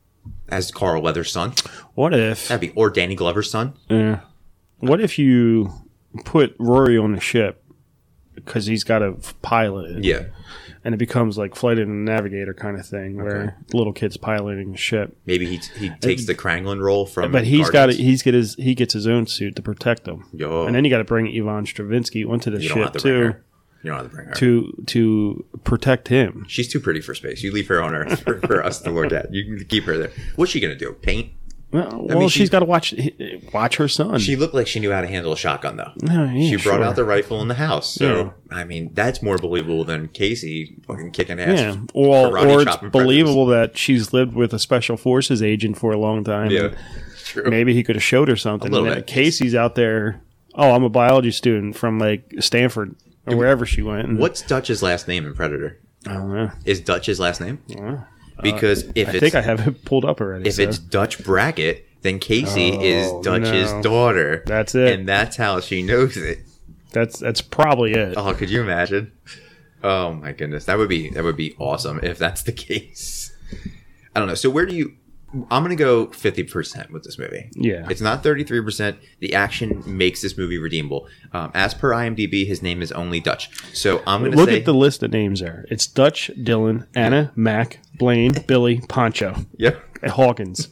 as Carl Weathers' son. What if? That'd be or Danny Glover's son. Yeah. What if you put Rory on the ship because he's got to pilot it? Yeah, And it becomes like Flight of the Navigator kind of thing, where the little kid's piloting the ship. maybe he he takes the Kranglin role from. But he's got Guardians. he's get his he gets his own suit to protect him. Yo. And then you got to bring Yvonne Stravinsky onto the You don't ship have to bring too her. You don't have to bring her. to to protect him. She's too pretty for space. You leave her on Earth for, for us to look at. You can keep her there. What's she gonna do? Paint? Well, well mean, she's she's- got to watch watch her son. She looked like she knew how to handle a shotgun, though. No, yeah, she brought sure. out the rifle in the house. So, Yeah. I mean, that's more believable than Casey fucking kicking ass. Yeah, or karate or it's chopping believable that she's lived with a special forces agent for a long time. predators. and Yeah, true. Maybe he could have showed her something. A little And then bit. Casey's out there. Oh, I'm a biology student from like Stanford or wherever she went. And, What's Dutch's last name in Predator? I don't know. Is Dutch's last name? Yeah. Because if I it's think I have it pulled up already. if so. it's Dutch Brackett, then Casey Oh, is Dutch's no. daughter. That's it. and that's how she knows it. that's that's probably it. Oh, could you imagine? Oh my goodness, that would be that would be awesome if that's the case. I don't know. So where do you? I'm gonna go fifty percent with this movie. Yeah. It's not thirty-three percent. The action makes this movie redeemable. Um, as per IMDb, his name is only Dutch. So I'm gonna Look say, at the list of names there. It's Dutch, Dylan, Anna, Mac, Blaine, Billy, Poncho, Yep. and Hawkins.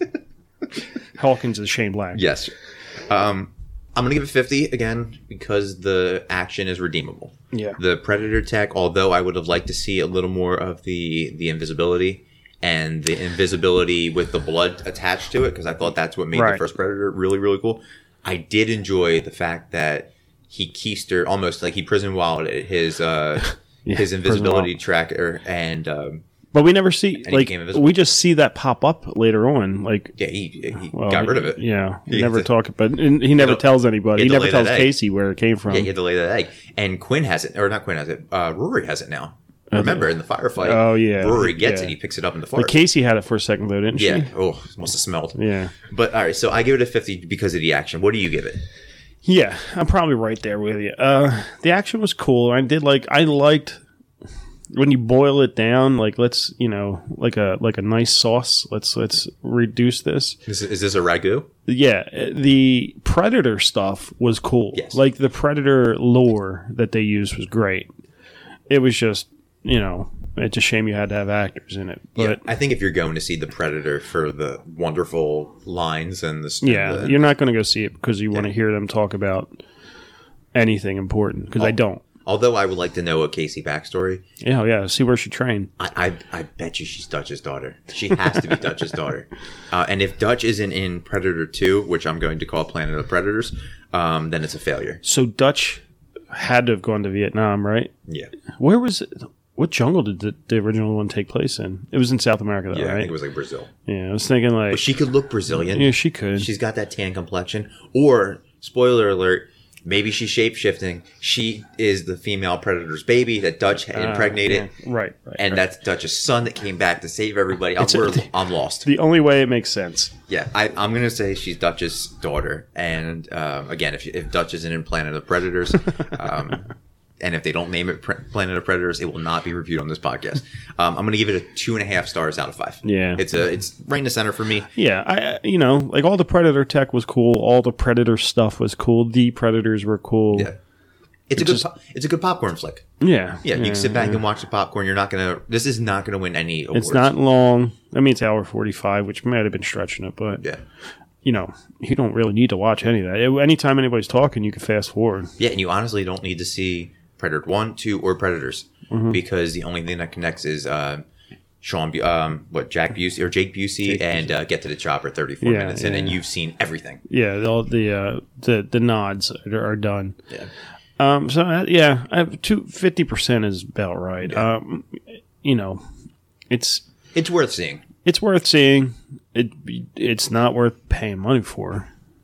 Hawkins is Shane Black. Yes. Um, I'm gonna give it fifty again because the action is redeemable. Yeah. The Predator tech, although I would have liked to see a little more of the the invisibility and the invisibility with the blood attached to it, because I thought that's what made Right. the first Predator really, really cool. I did enjoy the fact that he keister almost like he prison wilded his uh, Yeah, his prison invisibility wild. tracker, and um, But we never see he like became invisible. we just see that pop up later on. Like yeah, he, he well, got rid of it. Yeah, He never had to- talk. But and he never had to- tells anybody. he He had to never lay that tells egg. Casey where it came from. Yeah, he had to lay that egg, and Quinn has it, or not Quinn has it. Uh, Rory has it now. Remember in the firefight? Oh, yeah. Rory gets Yeah. it. He picks it up in the But forest. Casey had it for a second though, didn't Yeah. she? Oh, must have smelled. Yeah. But all right, so I give it a fifty because of the action. What do you give it? Yeah, I'm probably right there with you. Uh, the action was cool. I did like. I liked when you boil it down. Like let's you know like a like a nice sauce. Let's let's reduce this. Is, is this a ragu? Yeah, the Predator stuff was cool. Yes. Like the Predator lore that they used was great. It was just you know it's a shame you had to have actors in it. Yeah, But I think if you're going to see the Predator for the wonderful lines and the yeah, the- you're not going to go see it because you want to Yeah. hear them talk about anything important. Because I Oh. don't. although I would like to know a Casey backstory. Yeah, yeah. See where she trained. I, I I bet you she's Dutch's daughter. She has to be Dutch's daughter. Uh, and if Dutch isn't in Predator two, which I'm going to call Planet of the Predators, um, then it's a failure. So Dutch had to have gone to Vietnam, right? Yeah, Where was it? What jungle did the, the original one take place in? It was in South America, though, yeah. I right? think it was like Brazil. Yeah, I was thinking like, But she could look Brazilian. yeah, she could. She's got that tan complexion. Or, spoiler alert, maybe she's shapeshifting. She is the female predator's baby that Dutch had Uh, impregnated. yeah, right, right. And right. that's Dutch's son that came back to save everybody. I'm, It's a- we're- I'm lost. the only way it makes sense. Yeah, I, I'm going to say she's Dutch's daughter. And um, again, if, if Dutch isn't in Planet of Predators, um, and if they don't name it Pre- Planet of Predators, it will not be reviewed on this podcast. Um, I'm going to give it a two and a half stars out of five. Yeah. it's a it's right in the center for me. Yeah, I I- you know like all the Predator tech was cool. All the Predator stuff was cool. The Predators were cool. Yeah, it's a good po- it's a good popcorn flick. yeah, Yeah, you can sit back and watch the popcorn. You're not gonna. This is not gonna win any awards. It's not long. I mean, it's hour forty-five, which might have been stretching it, but Yeah, you know, you don't really need to watch any of that. Anytime anybody's talking, you can fast forward. yeah, and you honestly don't need to see Predator one, two, or Predators Mm-hmm. because the only thing that connects is uh, Sean, Bu- um, what Jack Busey or Jake Busey, Jake and uh, Get to the Chopper thirty-four Yeah, minutes in, yeah. and you've seen everything. Yeah, all the uh, the the nods are, are done. Yeah, Um, so uh, yeah, I have two fifty percent is about right. Um, you know, it's it's worth seeing. it's worth seeing. It it's not worth paying money for.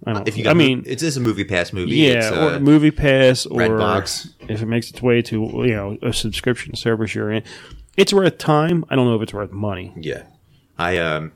I don't. If you got, I mean, it's just a Movie Pass movie. yeah, it's, uh, or Movie Pass, or Redbox. if it makes its way to you know a subscription service you're in, it's worth time. I don't know if it's worth money. Yeah, I um,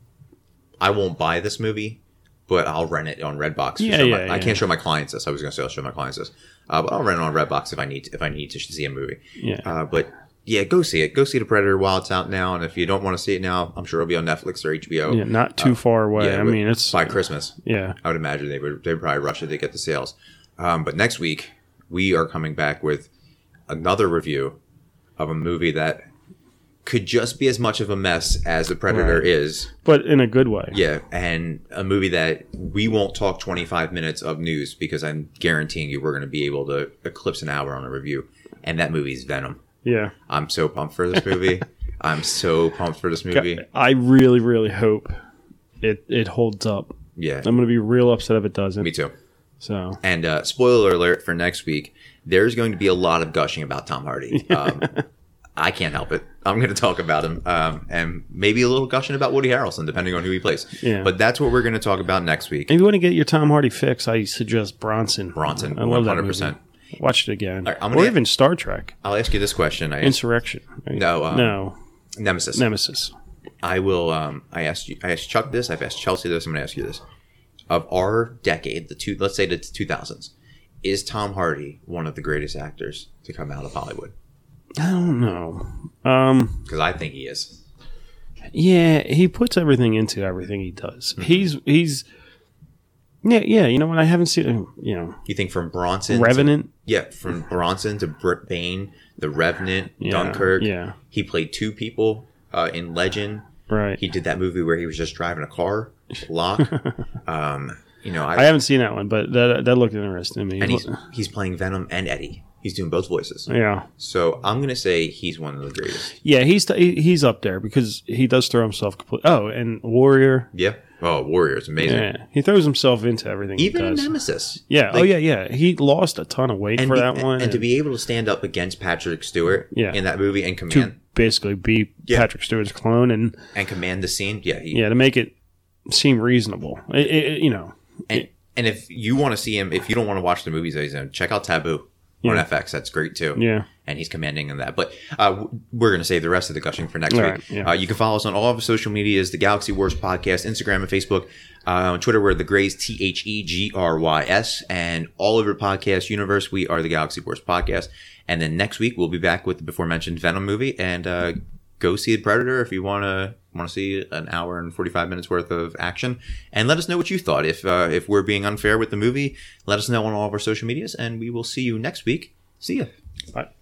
I won't buy this movie, but I'll rent it on Redbox. to Yeah, show yeah, my, yeah. I can't show my clients this. I was going to say I'll show my clients this, uh, but I'll rent it on Redbox if I need to, if I need to see a movie. Yeah. Uh, but yeah, go see it. Go see The Predator while it's out now, and if you don't want to see it now, I'm sure it'll be on Netflix or H B O. Yeah, not too far away. yeah, I but mean, it's by Christmas. yeah. I would imagine they would they would probably rush it to get the sales. Um, but next week we are coming back with another review of a movie that could just be as much of a mess as The Predator Right. is. But in a good way. Yeah, and a movie that we won't talk twenty-five minutes of news because I'm guaranteeing you we're going to be able to eclipse an hour on a review. And that movie is Venom. Yeah. I'm so pumped for this movie. I'm so pumped for this movie. I really, really hope it it holds up. Yeah, I'm gonna be real upset if it doesn't. me too. So And uh, spoiler alert for next week, there's going to be a lot of gushing about Tom Hardy. Um, I can't help it. I'm going to talk about him, um, and maybe a little gushing about Woody Harrelson, depending on who he plays. Yeah. But that's what we're going to talk about next week. if you want to get your Tom Hardy fix, I suggest Bronson. Bronson, I love that one hundred movie. percent. Watch it again, All right, I'm gonna or get- even Star Trek I'll ask you this question. I Insurrection. right? No, um, no, Nemesis. Nemesis. I will. Um, I asked you. I asked Chuck this. I've asked Chelsea this. I'm going to ask you this. Of our decade, the two, let's say the two thousands, is Tom Hardy one of the greatest actors to come out of Hollywood? I don't know. Um, Because I think he is. yeah, he puts everything into everything he does. Mm-hmm. He's he's yeah yeah. You know what? I haven't seen him. You know, You think from Bronson, to- Revenant. yeah, from Bronson to Britt Bain, The Revenant, Yeah, Dunkirk. yeah. He played two people uh, in Legend. Right. He did that movie where he was just driving a car, Lock. um, you know, I, I haven't seen that one, but that that looked interesting to me. and he's he's playing Venom and Eddie. He's doing both voices. yeah. So I'm gonna say he's one of the greatest. Yeah, he's he- he's up there because he does throw himself complete. Oh, and Warrior. Yeah. Oh, Warrior is amazing. Yeah, he throws himself into everything Even he in does. Nemesis. Yeah. oh Like, yeah, yeah. He lost a ton of weight And, for be- that one, and to be able to stand up against Patrick Stewart Yeah. in that movie and to command basically be Yeah. Patrick Stewart's clone, and and command the scene, yeah, he, yeah, to make it seem reasonable. It, it, you know, And, and if you want to see him, if you don't want to watch the movies that he's in, check out Taboo on Yeah. F X. That's great too. yeah. And he's commanding in that. But uh, w- we're going to save the rest of the gushing for next All week. right, yeah. Uh, you can follow us on all of our social medias, the Galaxy Wars Podcast, Instagram and Facebook. Uh, on Twitter, we're the Grays, T H E G R Y S. And all over podcast universe, we are the Galaxy Wars Podcast. And then next week, we'll be back with the before mentioned Venom movie. And uh, go see The Predator if you want to want to see an hour and forty-five minutes worth of action. And let us know what you thought. If uh, if we're being unfair with the movie, let us know on all of our social medias. And we will see you next week. See ya. Bye.